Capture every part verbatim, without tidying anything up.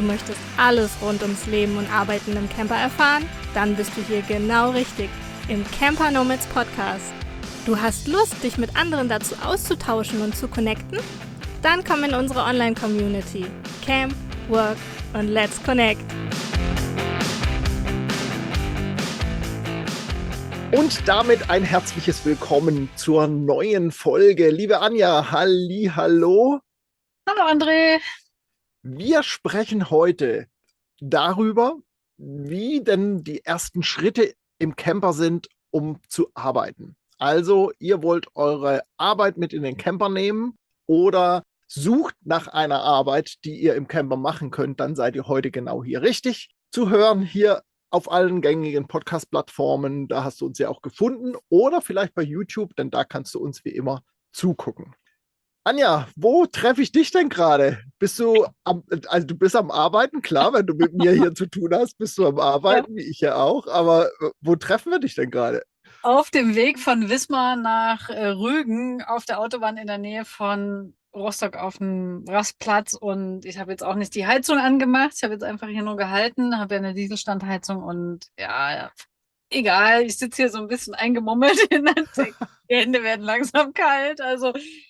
möchtest alles rund ums Leben und Arbeiten im Camper erfahren? Dann bist du hier genau richtig, im Camper Nomads Podcast. Du hast Lust, dich mit anderen dazu auszutauschen und zu connecten? Dann komm in unsere Online-Community. Camp, Work und Let's Connect. Und damit ein herzliches Willkommen zur neuen Folge. Liebe Anja, halli, hallo. Hallo André. Wir sprechen heute darüber, wie denn die ersten Schritte im Camper sind, um zu arbeiten. Also ihr wollt eure Arbeit mit in den Camper nehmen oder sucht nach einer Arbeit, die ihr im Camper machen könnt, dann seid ihr heute genau hier richtig zu hören, hier auf allen gängigen Podcast-Plattformen. Da hast du uns ja auch gefunden oder vielleicht bei YouTube, denn da kannst du uns wie immer zugucken. Anja, wo treffe ich dich denn gerade? Bist du am, also du bist am Arbeiten, klar, wenn du mit mir hier zu tun hast, bist du am Arbeiten, ja. Wie ich ja auch, aber wo treffen wir dich denn gerade? Auf dem Weg von Wismar nach äh, Rügen auf der Autobahn in der Nähe von Rostock auf dem Rastplatz, und ich habe jetzt auch nicht die Heizung angemacht, ich habe jetzt einfach hier nur gehalten, habe ja eine Dieselstandheizung und ja, ja. Egal, ich sitze hier so ein bisschen eingemummelt in der Decke. Die Hände werden langsam kalt, also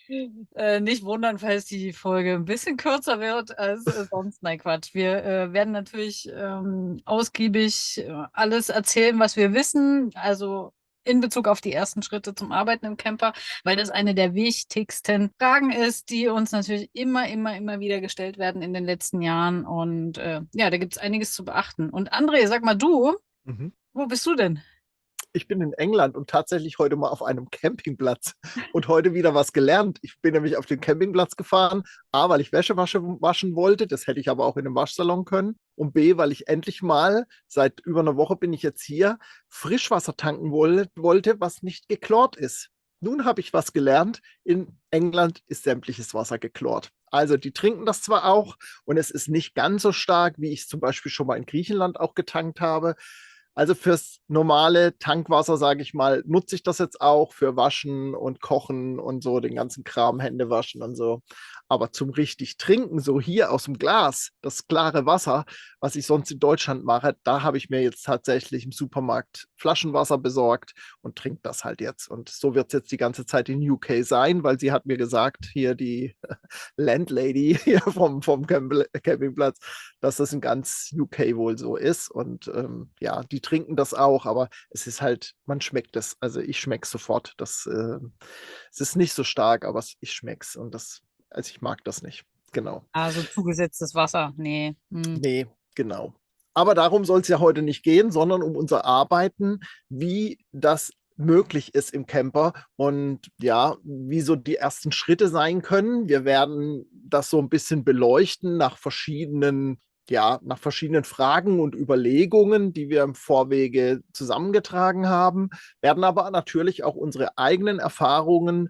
äh, nicht wundern, falls die Folge ein bisschen kürzer wird als äh, sonst. Nein, Quatsch. Wir äh, werden natürlich ähm, ausgiebig äh, alles erzählen, was wir wissen, also in Bezug auf die ersten Schritte zum Arbeiten im Camper, weil das eine der wichtigsten Fragen ist, die uns natürlich immer, immer, immer wieder gestellt werden in den letzten Jahren. Und äh, ja, da gibt es einiges zu beachten. Und André, sag mal du, mhm. Wo bist du denn? Ich bin in England und tatsächlich heute mal auf einem Campingplatz und heute wieder was gelernt. Ich bin nämlich auf den Campingplatz gefahren, A, weil ich Wäsche waschen, waschen wollte, das hätte ich aber auch in einem Waschsalon können, und B, weil ich endlich mal, seit über einer Woche bin ich jetzt hier, Frischwasser tanken wollte, was nicht geklort ist. Nun habe ich was gelernt, in England ist sämtliches Wasser geklort. Also die trinken das zwar auch und es ist nicht ganz so stark, wie ich es zum Beispiel schon mal in Griechenland auch getankt habe. Also fürs normale Tankwasser, sage ich mal, nutze ich das jetzt auch für Waschen und Kochen und so, den ganzen Kram, Hände waschen und so. Aber zum richtig Trinken, so hier aus dem Glas, das klare Wasser, was ich sonst in Deutschland mache, da habe ich mir jetzt tatsächlich im Supermarkt Flaschenwasser besorgt und trinke das halt jetzt. Und so wird es jetzt die ganze Zeit in U K sein, weil sie hat mir gesagt, hier die Landlady hier vom, vom Campingplatz, dass das in ganz U K wohl so ist. Und ähm, ja, die trinken das auch, aber es ist halt, man schmeckt es. Also ich schmecke es sofort. Das, äh, es ist nicht so stark, aber ich schmecke es. Und das, also ich mag das nicht. Genau. Also zugesetztes Wasser, nee. Hm. Nee, genau. Aber darum soll es ja heute nicht gehen, sondern um unser Arbeiten, wie das möglich ist im Camper und ja, wie so die ersten Schritte sein können. Wir werden das so ein bisschen beleuchten nach verschiedenen, ja, nach verschiedenen Fragen und Überlegungen, die wir im Vorwege zusammengetragen haben, werden aber natürlich auch unsere eigenen Erfahrungen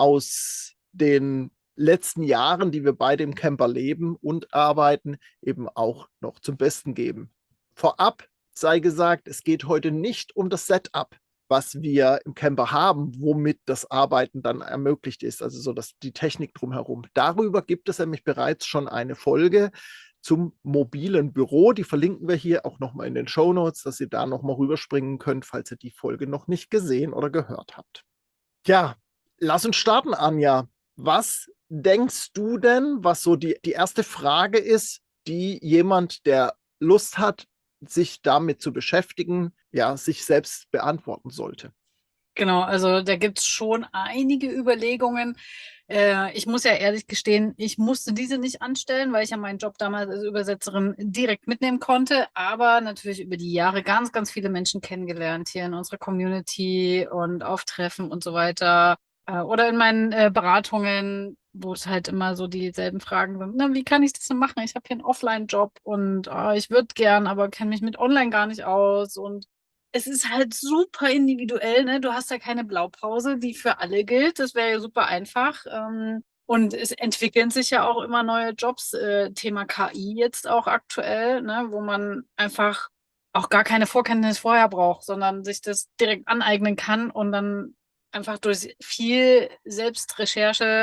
aus den letzten Jahren, die wir beide im Camper leben und arbeiten, eben auch noch zum Besten geben. Vorab sei gesagt, es geht heute nicht um das Setup, was wir im Camper haben, womit das Arbeiten dann ermöglicht ist, also so dass die Technik drumherum. Darüber gibt es nämlich bereits schon eine Folge zum mobilen Büro. Die verlinken wir hier auch nochmal in den Shownotes, dass ihr da nochmal rüberspringen könnt, falls ihr die Folge noch nicht gesehen oder gehört habt. Ja, lass uns starten, Anja. Was denkst du denn, was so die, die erste Frage ist, die jemand, der Lust hat, sich damit zu beschäftigen, ja, sich selbst beantworten sollte? Genau, also da gibt es schon einige Überlegungen. Äh, ich muss ja ehrlich gestehen, ich musste diese nicht anstellen, weil ich ja meinen Job damals als Übersetzerin direkt mitnehmen konnte, aber natürlich über die Jahre ganz, ganz viele Menschen kennengelernt hier in unserer Community und auf Treffen und so weiter. Äh, oder in meinen äh, Beratungen, wo es halt immer so dieselben Fragen sind. Na, wie kann ich das denn machen? Ich habe hier einen Offline-Job und oh, ich würde gern, aber kenne mich mit Online gar nicht aus. Und es ist halt super individuell, ne? Du hast ja keine Blaupause, die für alle gilt. Das wäre ja super einfach. Ähm, und es entwickeln sich ja auch immer neue Jobs. Äh, Thema K I jetzt auch aktuell, ne? Wo man einfach auch gar keine Vorkenntnis vorher braucht, sondern sich das direkt aneignen kann und dann einfach durch viel Selbstrecherche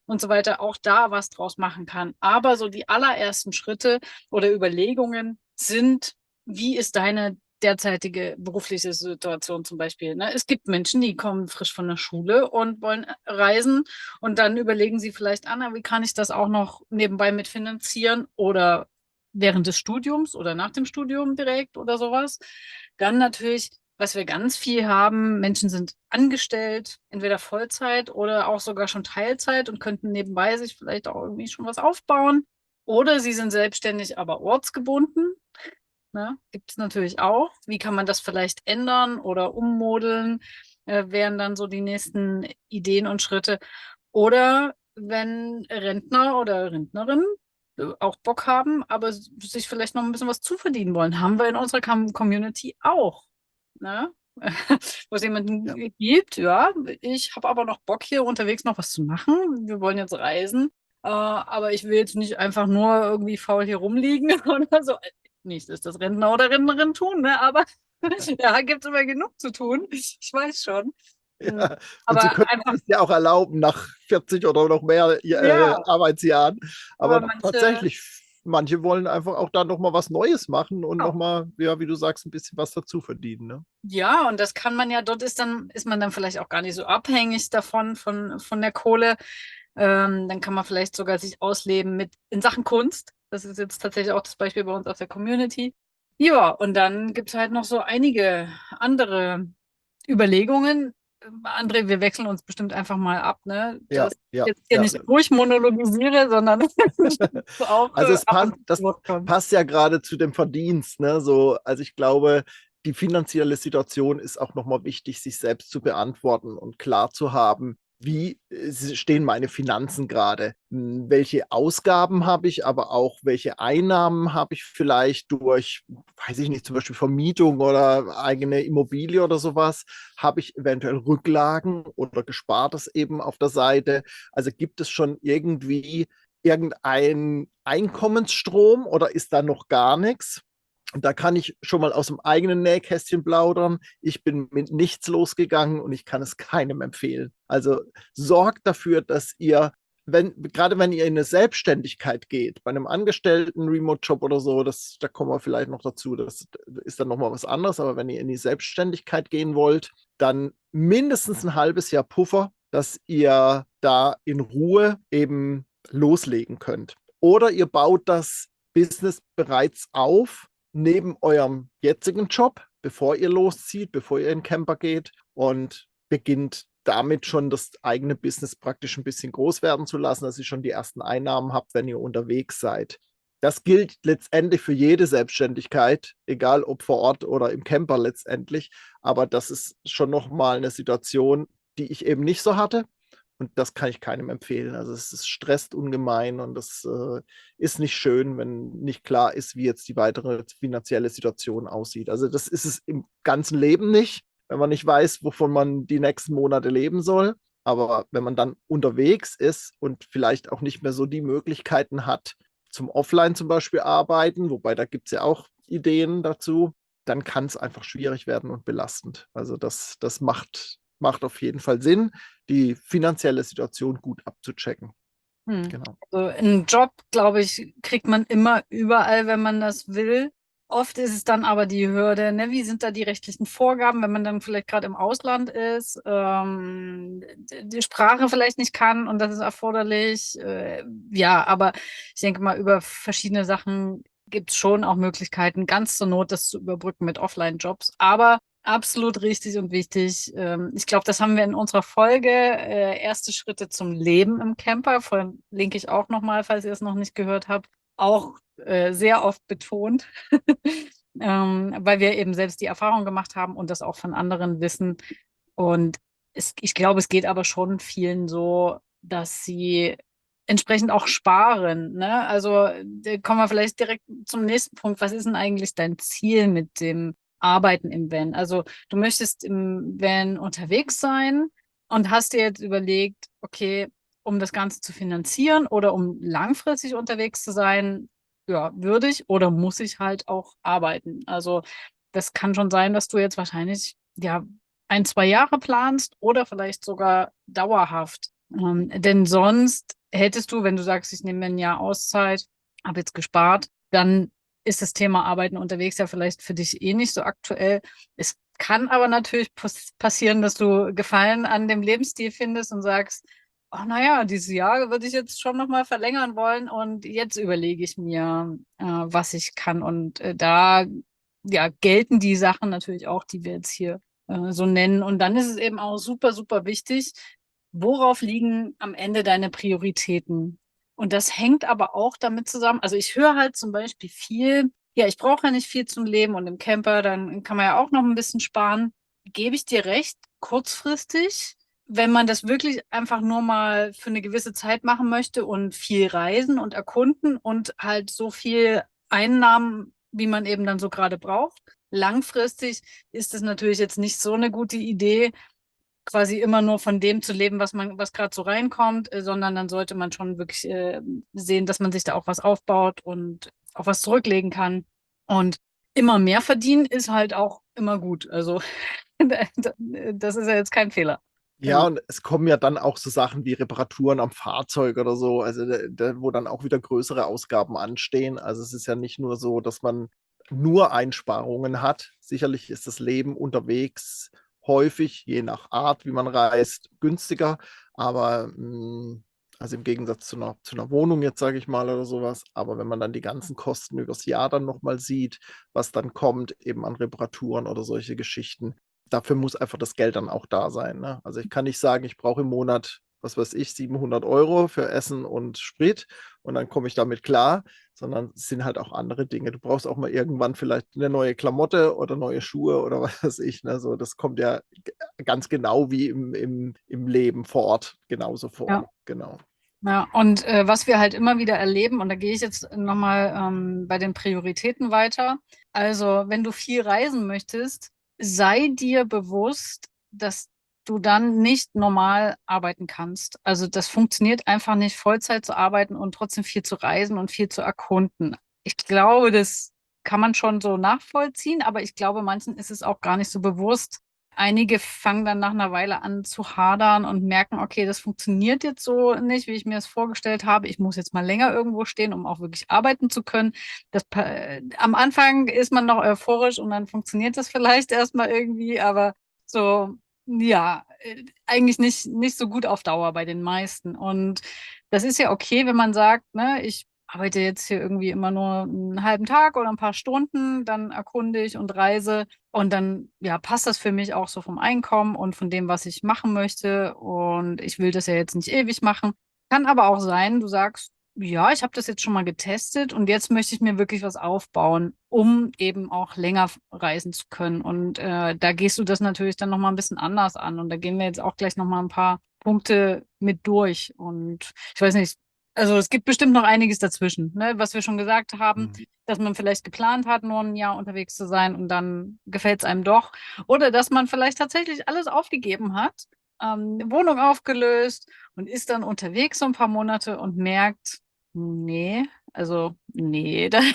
und so weiter, auch da was draus machen kann. Aber so die allerersten Schritte oder Überlegungen sind, wie ist deine derzeitige berufliche Situation zum Beispiel? Ne? Es gibt Menschen, die kommen frisch von der Schule und wollen reisen und dann überlegen sie vielleicht, Anna, wie kann ich das auch noch nebenbei mitfinanzieren oder während des Studiums oder nach dem Studium direkt oder sowas. Dann natürlich, was wir ganz viel haben, Menschen sind angestellt, entweder Vollzeit oder auch sogar schon Teilzeit und könnten nebenbei sich vielleicht auch irgendwie schon was aufbauen. Oder sie sind selbstständig, aber ortsgebunden. Ne? Gibt es natürlich auch. Wie kann man das vielleicht ändern oder ummodeln, äh, wären dann so die nächsten Ideen und Schritte. Oder wenn Rentner oder Rentnerinnen äh, auch Bock haben, aber s- sich vielleicht noch ein bisschen was zuverdienen wollen, haben wir in unserer Com Community auch. Ne? Wo es Ja. jemanden gibt, ja, ich habe aber noch Bock hier unterwegs noch was zu machen. Wir wollen jetzt reisen, äh, aber ich will jetzt nicht einfach nur irgendwie faul hier rumliegen oder so. Nicht, dass das Rentner oder Rentnerin tun, ne? Aber da gibt es immer genug zu tun. Ich weiß schon. Hm. Ja. Und sie Aber können einfach, es ja auch erlauben nach vierzig oder noch mehr äh, ja, Arbeitsjahren. aber Aber manche, tatsächlich, manche wollen einfach auch da noch mal was Neues machen und noch ja. mal, ja, wie du sagst, ein bisschen was dazu verdienen. Ne? Ja, und das kann man ja, dort ist dann, ist man dann vielleicht auch gar nicht so abhängig davon, von, von der Kohle. Ähm, dann kann man vielleicht sogar sich ausleben mit in Sachen Kunst. Das ist jetzt tatsächlich auch das Beispiel bei uns aus der Community. Ja, und dann gibt es halt noch so einige andere Überlegungen. Ähm, André, wir wechseln uns bestimmt einfach mal ab, ne? Ja, Dass ich ja, jetzt hier ja. nicht durchmonologisiere, sondern auch Also äh, es ab passt, und zu das Wort kommt. passt ja gerade zu dem Verdienst, ne? So, also ich glaube, die finanzielle Situation ist auch nochmal wichtig, sich selbst zu beantworten und klar zu haben, wie äh, stehen meine Finanzen gerade? Hm, Welche Ausgaben habe ich, aber auch welche Einnahmen habe ich vielleicht durch, weiß ich nicht, zum Beispiel Vermietung oder eigene Immobilie oder sowas? Habe ich eventuell Rücklagen oder Gespartes eben auf der Seite? Also gibt es schon irgendwie irgendein Einkommensstrom oder ist da noch gar nichts? Und da kann ich schon mal aus dem eigenen Nähkästchen plaudern. Ich bin mit nichts losgegangen und ich kann es keinem empfehlen. Also sorgt dafür, dass ihr, wenn, gerade wenn ihr in eine Selbstständigkeit geht, bei einem Angestellten Remote-Job oder so, das, da kommen wir vielleicht noch dazu, das ist dann nochmal was anderes, aber wenn ihr in die Selbstständigkeit gehen wollt, dann mindestens ein halbes Jahr Puffer, dass ihr da in Ruhe eben loslegen könnt. Oder ihr baut das Business bereits auf, neben eurem jetzigen Job, bevor ihr loszieht, bevor ihr in den Camper geht und beginnt damit schon das eigene Business praktisch ein bisschen groß werden zu lassen, dass ihr schon die ersten Einnahmen habt, wenn ihr unterwegs seid. Das gilt letztendlich für jede Selbstständigkeit, egal ob vor Ort oder im Camper letztendlich. Aber das ist schon nochmal eine Situation, die ich eben nicht so hatte. Und das kann ich keinem empfehlen. Also es ist stresst ungemein und das äh, ist nicht schön, wenn nicht klar ist, wie jetzt die weitere finanzielle Situation aussieht. Also das ist es im ganzen Leben nicht, wenn man nicht weiß, wovon man die nächsten Monate leben soll. Aber wenn man dann unterwegs ist und vielleicht auch nicht mehr so die Möglichkeiten hat, zum Offline zum Beispiel arbeiten, wobei da gibt es ja auch Ideen dazu, dann kann es einfach schwierig werden und belastend. Also das, das macht, macht auf jeden Fall Sinn, die finanzielle Situation gut abzuchecken. Hm. Genau. Also einen Job, glaube ich, kriegt man immer überall, wenn man das will. Oft ist es dann aber die Hürde, ne? Wie sind da die rechtlichen Vorgaben, wenn man dann vielleicht gerade im Ausland ist, ähm, die Sprache vielleicht nicht kann und das ist erforderlich. Äh, ja, aber ich denke mal, über verschiedene Sachen gibt es schon auch Möglichkeiten, ganz zur Not das zu überbrücken mit Offline-Jobs. Aber absolut richtig und wichtig. Ähm, ich glaube, das haben wir in unserer Folge äh, Erste Schritte zum Leben im Camper, verlinke ich auch nochmal, falls ihr es noch nicht gehört habt, auch äh, sehr oft betont, ähm, weil wir eben selbst die Erfahrung gemacht haben und das auch von anderen wissen. Und es, ich glaube, es geht aber schon vielen so, dass sie entsprechend auch sparen. Ne? Also da kommen wir vielleicht direkt zum nächsten Punkt. Was ist denn eigentlich dein Ziel mit dem Arbeiten im Van? Also du möchtest im Van unterwegs sein und hast dir jetzt überlegt, okay, um das Ganze zu finanzieren oder um langfristig unterwegs zu sein, ja, würde ich oder muss ich halt auch arbeiten. Also das kann schon sein, dass du jetzt wahrscheinlich ja ein, zwei Jahre planst oder vielleicht sogar dauerhaft Ähm, denn sonst hättest du, wenn du sagst, ich nehme mir ein Jahr Auszeit, habe jetzt gespart, dann ist das Thema Arbeiten unterwegs ja vielleicht für dich eh nicht so aktuell. Es kann aber natürlich pass passieren, dass du Gefallen an dem Lebensstil findest und sagst, ach naja, dieses Jahr würde ich jetzt schon nochmal verlängern wollen und jetzt überlege ich mir, äh, was ich kann. Und äh, da ja, gelten die Sachen natürlich auch, die wir jetzt hier äh, so nennen. Und dann ist es eben auch super, super wichtig, worauf liegen am Ende deine Prioritäten? Und das hängt aber auch damit zusammen. Also ich höre halt zum Beispiel viel, ja, ich brauche ja nicht viel zum Leben und im Camper, dann kann man ja auch noch ein bisschen sparen. Gebe ich dir recht, kurzfristig, wenn man das wirklich einfach nur mal für eine gewisse Zeit machen möchte und viel reisen und erkunden und halt so viel Einnahmen, wie man eben dann so gerade braucht. Langfristig ist es natürlich jetzt nicht so eine gute Idee, quasi immer nur von dem zu leben, was man, was gerade so reinkommt, äh, sondern dann sollte man schon wirklich äh, sehen, dass man sich da auch was aufbaut und auch was zurücklegen kann. Und immer mehr verdienen ist halt auch immer gut. Also das ist ja jetzt kein Fehler. Ja, Genau. und es kommen ja dann auch so Sachen wie Reparaturen am Fahrzeug oder so, also da, da, wo dann auch wieder größere Ausgaben anstehen. Also es ist ja nicht nur so, dass man nur Einsparungen hat. Sicherlich ist das Leben unterwegs häufig, je nach Art, wie man reist, günstiger. Aber mh, also im Gegensatz zu einer, zu einer Wohnung jetzt, sage ich mal, oder sowas. Aber wenn man dann die ganzen Kosten übers Jahr dann nochmal sieht, was dann kommt, eben an Reparaturen oder solche Geschichten, dafür muss einfach das Geld dann auch da sein. Ne? Also ich kann nicht sagen, ich brauche im Monat, was weiß ich, siebenhundert Euro für Essen und Sprit und dann komme ich damit klar, sondern es sind halt auch andere Dinge. Du brauchst auch mal irgendwann vielleicht eine neue Klamotte oder neue Schuhe oder was weiß ich. Ne? So, das kommt ja ganz genau wie im, im, im Leben vor Ort genauso vor. Ja. Genau. Ja, und äh, was wir halt immer wieder erleben, und da gehe ich jetzt nochmal ähm, bei den Prioritäten weiter. Also, wenn du viel reisen möchtest, sei dir bewusst, dass du dann nicht normal arbeiten kannst. Also, das funktioniert einfach nicht, Vollzeit zu arbeiten und trotzdem viel zu reisen und viel zu erkunden. Ich glaube, das kann man schon so nachvollziehen, aber ich glaube, manchen ist es auch gar nicht so bewusst. Einige fangen dann nach einer Weile an zu hadern und merken, okay, das funktioniert jetzt so nicht, wie ich mir das vorgestellt habe. Ich muss jetzt mal länger irgendwo stehen, um auch wirklich arbeiten zu können. Das, äh, am Anfang ist man noch euphorisch und dann funktioniert das vielleicht erstmal irgendwie, aber so, ja, äh, eigentlich nicht, nicht so gut auf Dauer bei den meisten. Und das ist ja okay, wenn man sagt, ne, ich arbeite jetzt hier irgendwie immer nur einen halben Tag oder ein paar Stunden, dann erkunde ich und reise. Und dann, ja, passt das für mich auch so vom Einkommen und von dem, was ich machen möchte. Und ich will das ja jetzt nicht ewig machen. Kann aber auch sein, du sagst, ja, ich habe das jetzt schon mal getestet und jetzt möchte ich mir wirklich was aufbauen, um eben auch länger reisen zu können. Und äh, da gehst du das natürlich dann nochmal ein bisschen anders an. Und da gehen wir jetzt auch gleich nochmal ein paar Punkte mit durch. Und ich weiß nicht, also es gibt bestimmt noch einiges dazwischen, ne, was wir schon gesagt haben, Mhm. dass man vielleicht geplant hat, nur ein Jahr unterwegs zu sein und dann gefällt es einem doch. Oder dass man vielleicht tatsächlich alles aufgegeben hat, ähm, Wohnung aufgelöst und ist dann unterwegs so ein paar Monate und merkt, nee, also nee, das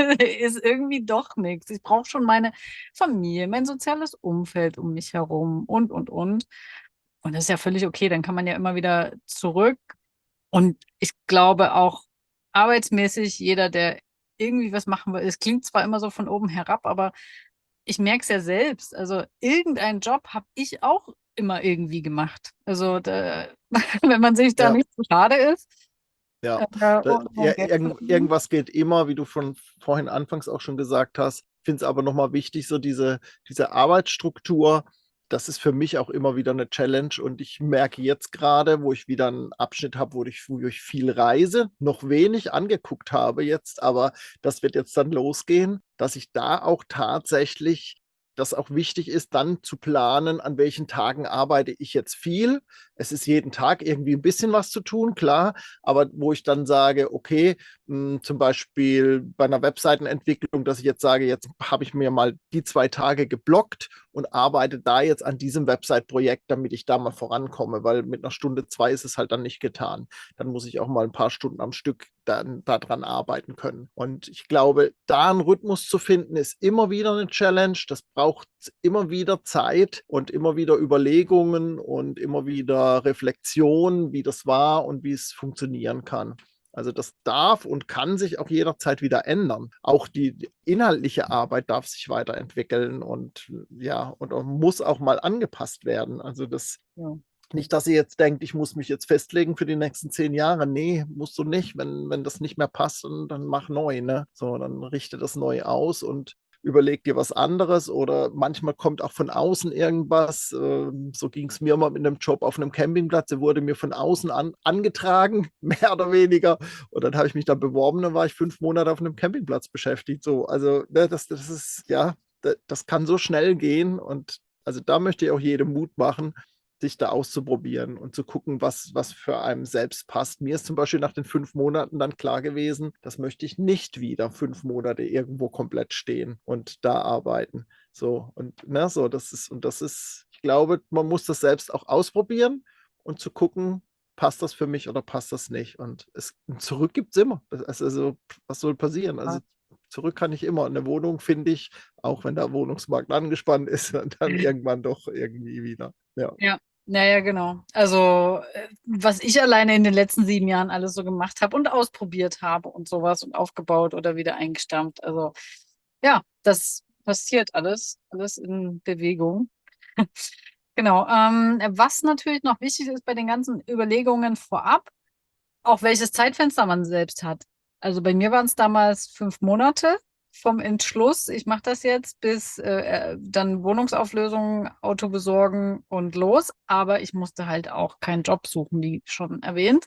ist irgendwie doch nichts. Ich brauche schon meine Familie, mein soziales Umfeld um mich herum und, und, und. Und das ist ja völlig okay, dann kann man ja immer wieder zurück. Und ich glaube auch arbeitsmäßig, jeder, der irgendwie was machen will, es klingt zwar immer so von oben herab, aber ich merke es ja selbst. Also irgendeinen Job habe ich auch immer irgendwie gemacht. Also da, wenn man sich da Ja. nicht zu schade ist, Ja, äh, da, um, um ja, Geld zu irgend, verdienen. irgendwas geht immer, wie du von vorhin anfangs auch schon gesagt hast. Ich finde es aber nochmal wichtig, so diese, diese Arbeitsstruktur, das ist für mich auch immer wieder eine Challenge und ich merke jetzt gerade, wo ich wieder einen Abschnitt habe, wo ich, wo ich viel reise, noch wenig angeguckt habe jetzt, aber das wird jetzt dann losgehen, dass ich da auch tatsächlich das auch wichtig ist, dann zu planen, an welchen Tagen arbeite ich jetzt viel. Es ist jeden Tag irgendwie ein bisschen was zu tun, klar, aber wo ich dann sage, okay, mh, zum Beispiel bei einer Webseitenentwicklung, dass ich jetzt sage, jetzt habe ich mir mal die zwei Tage geblockt und arbeite da jetzt an diesem Website-Projekt, damit ich da mal vorankomme, weil mit einer Stunde zwei ist es halt dann nicht getan. Dann muss ich auch mal ein paar Stunden am Stück dann daran arbeiten können. Und ich glaube, da einen Rhythmus zu finden, ist immer wieder eine Challenge. Das braucht immer wieder Zeit und immer wieder Überlegungen und immer wieder Reflexion, wie das war und wie es funktionieren kann. Also das darf und kann sich auch jederzeit wieder ändern. Auch die, die inhaltliche Arbeit darf sich weiterentwickeln und ja, und auch, muss auch mal angepasst werden. Also das Ja. nicht, dass ihr jetzt denkt, ich muss mich jetzt festlegen für die nächsten zehn Jahre. Nee, musst du nicht. Wenn, wenn das nicht mehr passt, dann, dann mach neu, ne? So, dann richte das neu aus und überleg dir was anderes oder manchmal kommt auch von außen irgendwas. Ähm, so ging es mir mal mit einem Job auf einem Campingplatz. Der wurde mir von außen an, angetragen, mehr oder weniger. Und dann habe ich mich da beworben, dann war ich fünf Monate auf einem Campingplatz beschäftigt. So, also ne, das, das ist, ja, das, das kann so schnell gehen. Und also da möchte ich auch jedem Mut machen, sich da auszuprobieren und zu gucken, was, was für einem selbst passt. Mir ist zum Beispiel nach den fünf Monaten dann klar gewesen, das möchte ich nicht wieder fünf Monate irgendwo komplett stehen und da arbeiten. So, und ne, so, das ist, und das ist, ich glaube, man muss das selbst auch ausprobieren und zu gucken, passt das für mich oder passt das nicht? Und es ein Zurück gibt es immer. Das, also, was soll passieren? Also zurück kann ich immer. Eine Wohnung finde ich, auch wenn der Wohnungsmarkt angespannt ist, dann irgendwann doch irgendwie wieder. Ja. Ja. Naja, genau. Also, äh, was ich alleine in den letzten sieben Jahren alles so gemacht habe und ausprobiert habe und sowas und aufgebaut oder wieder eingestampft. Also, ja, das passiert alles, alles in Bewegung. Genau. Ähm, was natürlich noch wichtig ist bei den ganzen Überlegungen vorab, auch welches Zeitfenster man selbst hat. Also bei mir waren es damals fünf Monate vom Entschluss, ich mache das jetzt, bis äh, dann Wohnungsauflösung, Auto besorgen und los. Aber ich musste halt auch keinen Job suchen, wie schon erwähnt.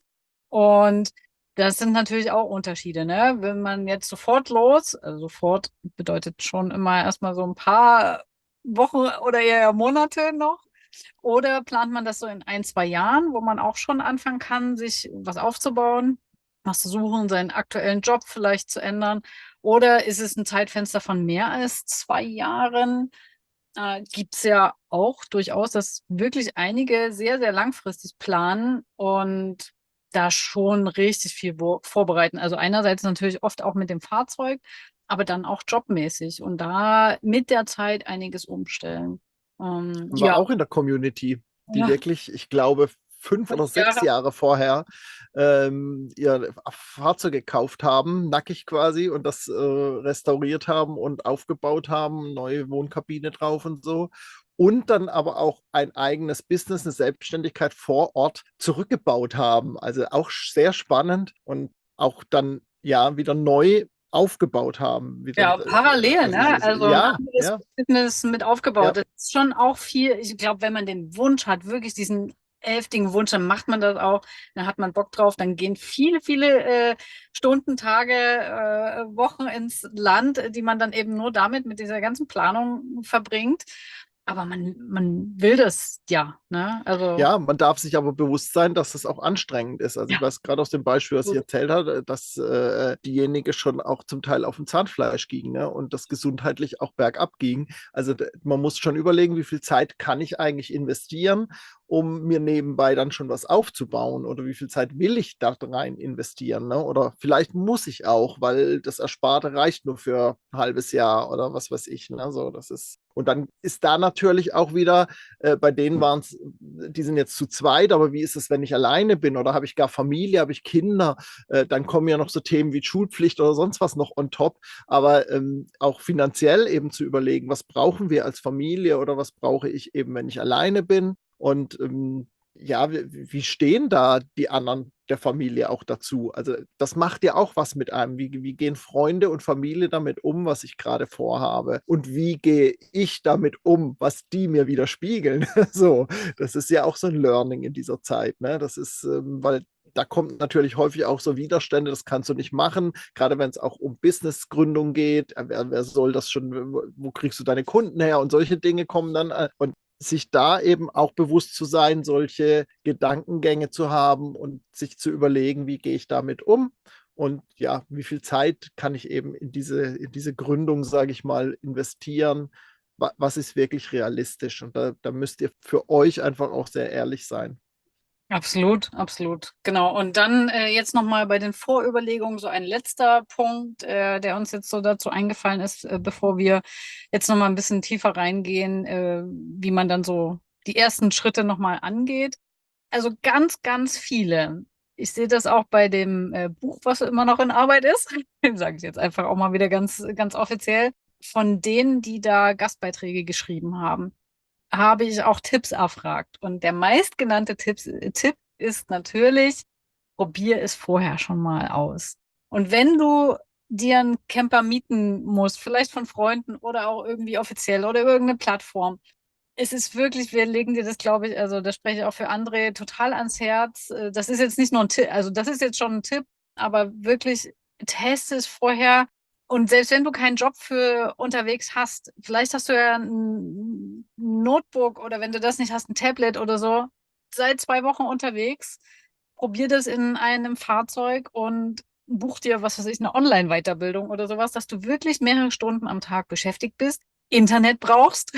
Und das sind natürlich auch Unterschiede, ne? Wenn man jetzt sofort los, also sofort bedeutet schon immer erstmal so ein paar Wochen oder eher Monate noch. Oder plant man das so in ein, zwei Jahren, wo man auch schon anfangen kann, sich was aufzubauen, was zu suchen, seinen aktuellen Job vielleicht zu ändern? Oder ist es ein Zeitfenster von mehr als zwei Jahren? Äh, gibt es ja auch durchaus, dass wirklich einige sehr, sehr langfristig planen und da schon richtig viel wo- vorbereiten. Also einerseits natürlich oft auch mit dem Fahrzeug, aber dann auch jobmäßig und da mit der Zeit einiges umstellen. Ähm, War ja, auch in der Community, die ja, wirklich, ich glaube, fünf oder fünf sechs Jahre. Jahre vorher ähm, ihr Fahrzeug gekauft haben, nackig quasi, und das äh, restauriert haben und aufgebaut haben, neue Wohnkabine drauf und so. Und dann aber auch ein eigenes Business, eine Selbstständigkeit vor Ort zurückgebaut haben. Also auch sehr spannend und auch dann ja wieder neu aufgebaut haben. Wieder, Ja, äh, parallel, also es ne? ist, Also ein ja, anderes ja, Business mit aufgebaut. ja. Das ist schon auch viel. Ich glaube, wenn man den Wunsch hat, wirklich diesen heftigen Wunsch, dann macht man das auch. Dann hat man Bock drauf. Dann gehen viele, viele äh, Stunden, Tage, äh, Wochen ins Land, die man dann eben nur damit, mit dieser ganzen Planung verbringt. Aber man, man will das ja, ne? Also, Ja, man darf sich aber bewusst sein, dass es auch anstrengend ist. Also ich ja. weiß gerade aus dem Beispiel, was ich erzählt habe, dass äh, diejenige schon auch zum Teil auf dem Zahnfleisch ging, ne? Und das gesundheitlich auch bergab ging. Also d- man muss schon überlegen, wie viel Zeit kann ich eigentlich investieren, um mir nebenbei dann schon was aufzubauen, oder wie viel Zeit will ich da rein investieren, ne? Oder vielleicht muss ich auch, weil das Ersparte reicht nur für ein halbes Jahr oder was weiß ich, ne? So, das ist und dann ist da natürlich auch wieder, äh, bei denen waren es, die sind jetzt zu zweit, aber wie ist es, wenn ich alleine bin oder habe ich gar Familie, habe ich Kinder? Äh, dann kommen ja noch so Themen wie Schulpflicht oder sonst was noch on top. Aber ähm, auch finanziell eben zu überlegen, was brauchen wir als Familie oder was brauche ich eben, wenn ich alleine bin? Und ähm, ja, wie, wie stehen da die anderen der Familie auch dazu? Also das macht ja auch was mit einem. Wie, wie gehen Freunde und Familie damit um, was ich gerade vorhabe? Und wie gehe ich damit um, was die mir widerspiegeln? So, das ist ja auch so ein Learning in dieser Zeit. Ne? Das ist, ähm, weil da kommt natürlich häufig auch so Widerstände, das kannst du nicht machen, gerade wenn es auch um Businessgründung geht. Äh, Wer, wer soll das schon, wo, wo kriegst du deine Kunden her? Und solche Dinge kommen dann. äh, Und sich da eben auch bewusst zu sein, solche Gedankengänge zu haben und sich zu überlegen, wie gehe ich damit um und ja, wie viel Zeit kann ich eben in diese, in diese Gründung, sage ich mal, investieren, wa was ist wirklich realistisch. Und da, da müsst ihr für euch einfach auch sehr ehrlich sein. Absolut, absolut. Genau. Und dann äh, jetzt nochmal bei den Vorüberlegungen so ein letzter Punkt, äh, der uns jetzt so dazu eingefallen ist, äh, bevor wir jetzt nochmal ein bisschen tiefer reingehen, äh, wie man dann so die ersten Schritte nochmal angeht. Also ganz, ganz viele. Ich sehe das auch bei dem äh, Buch, was immer noch in Arbeit ist, sage ich jetzt einfach auch mal wieder ganz, ganz offiziell, von denen, die da Gastbeiträge geschrieben haben, habe ich auch Tipps erfragt. Und der meistgenannte Tipps, äh, Tipp ist natürlich, probier es vorher schon mal aus. Und wenn du dir einen Camper mieten musst, vielleicht von Freunden oder auch irgendwie offiziell oder irgendeine Plattform, es ist wirklich, wir legen dir das, glaube ich, also das spreche ich auch für André, total ans Herz. Äh, Das ist jetzt nicht nur ein Tipp, also das ist jetzt schon ein Tipp, aber wirklich teste es vorher. Und selbst wenn du keinen Job für unterwegs hast, vielleicht hast du ja ein Notebook oder wenn du das nicht hast, ein Tablet oder so, sei zwei Wochen unterwegs, probier das in einem Fahrzeug und buch dir, was weiß ich, eine Online-Weiterbildung oder sowas, dass du wirklich mehrere Stunden am Tag beschäftigt bist, Internet brauchst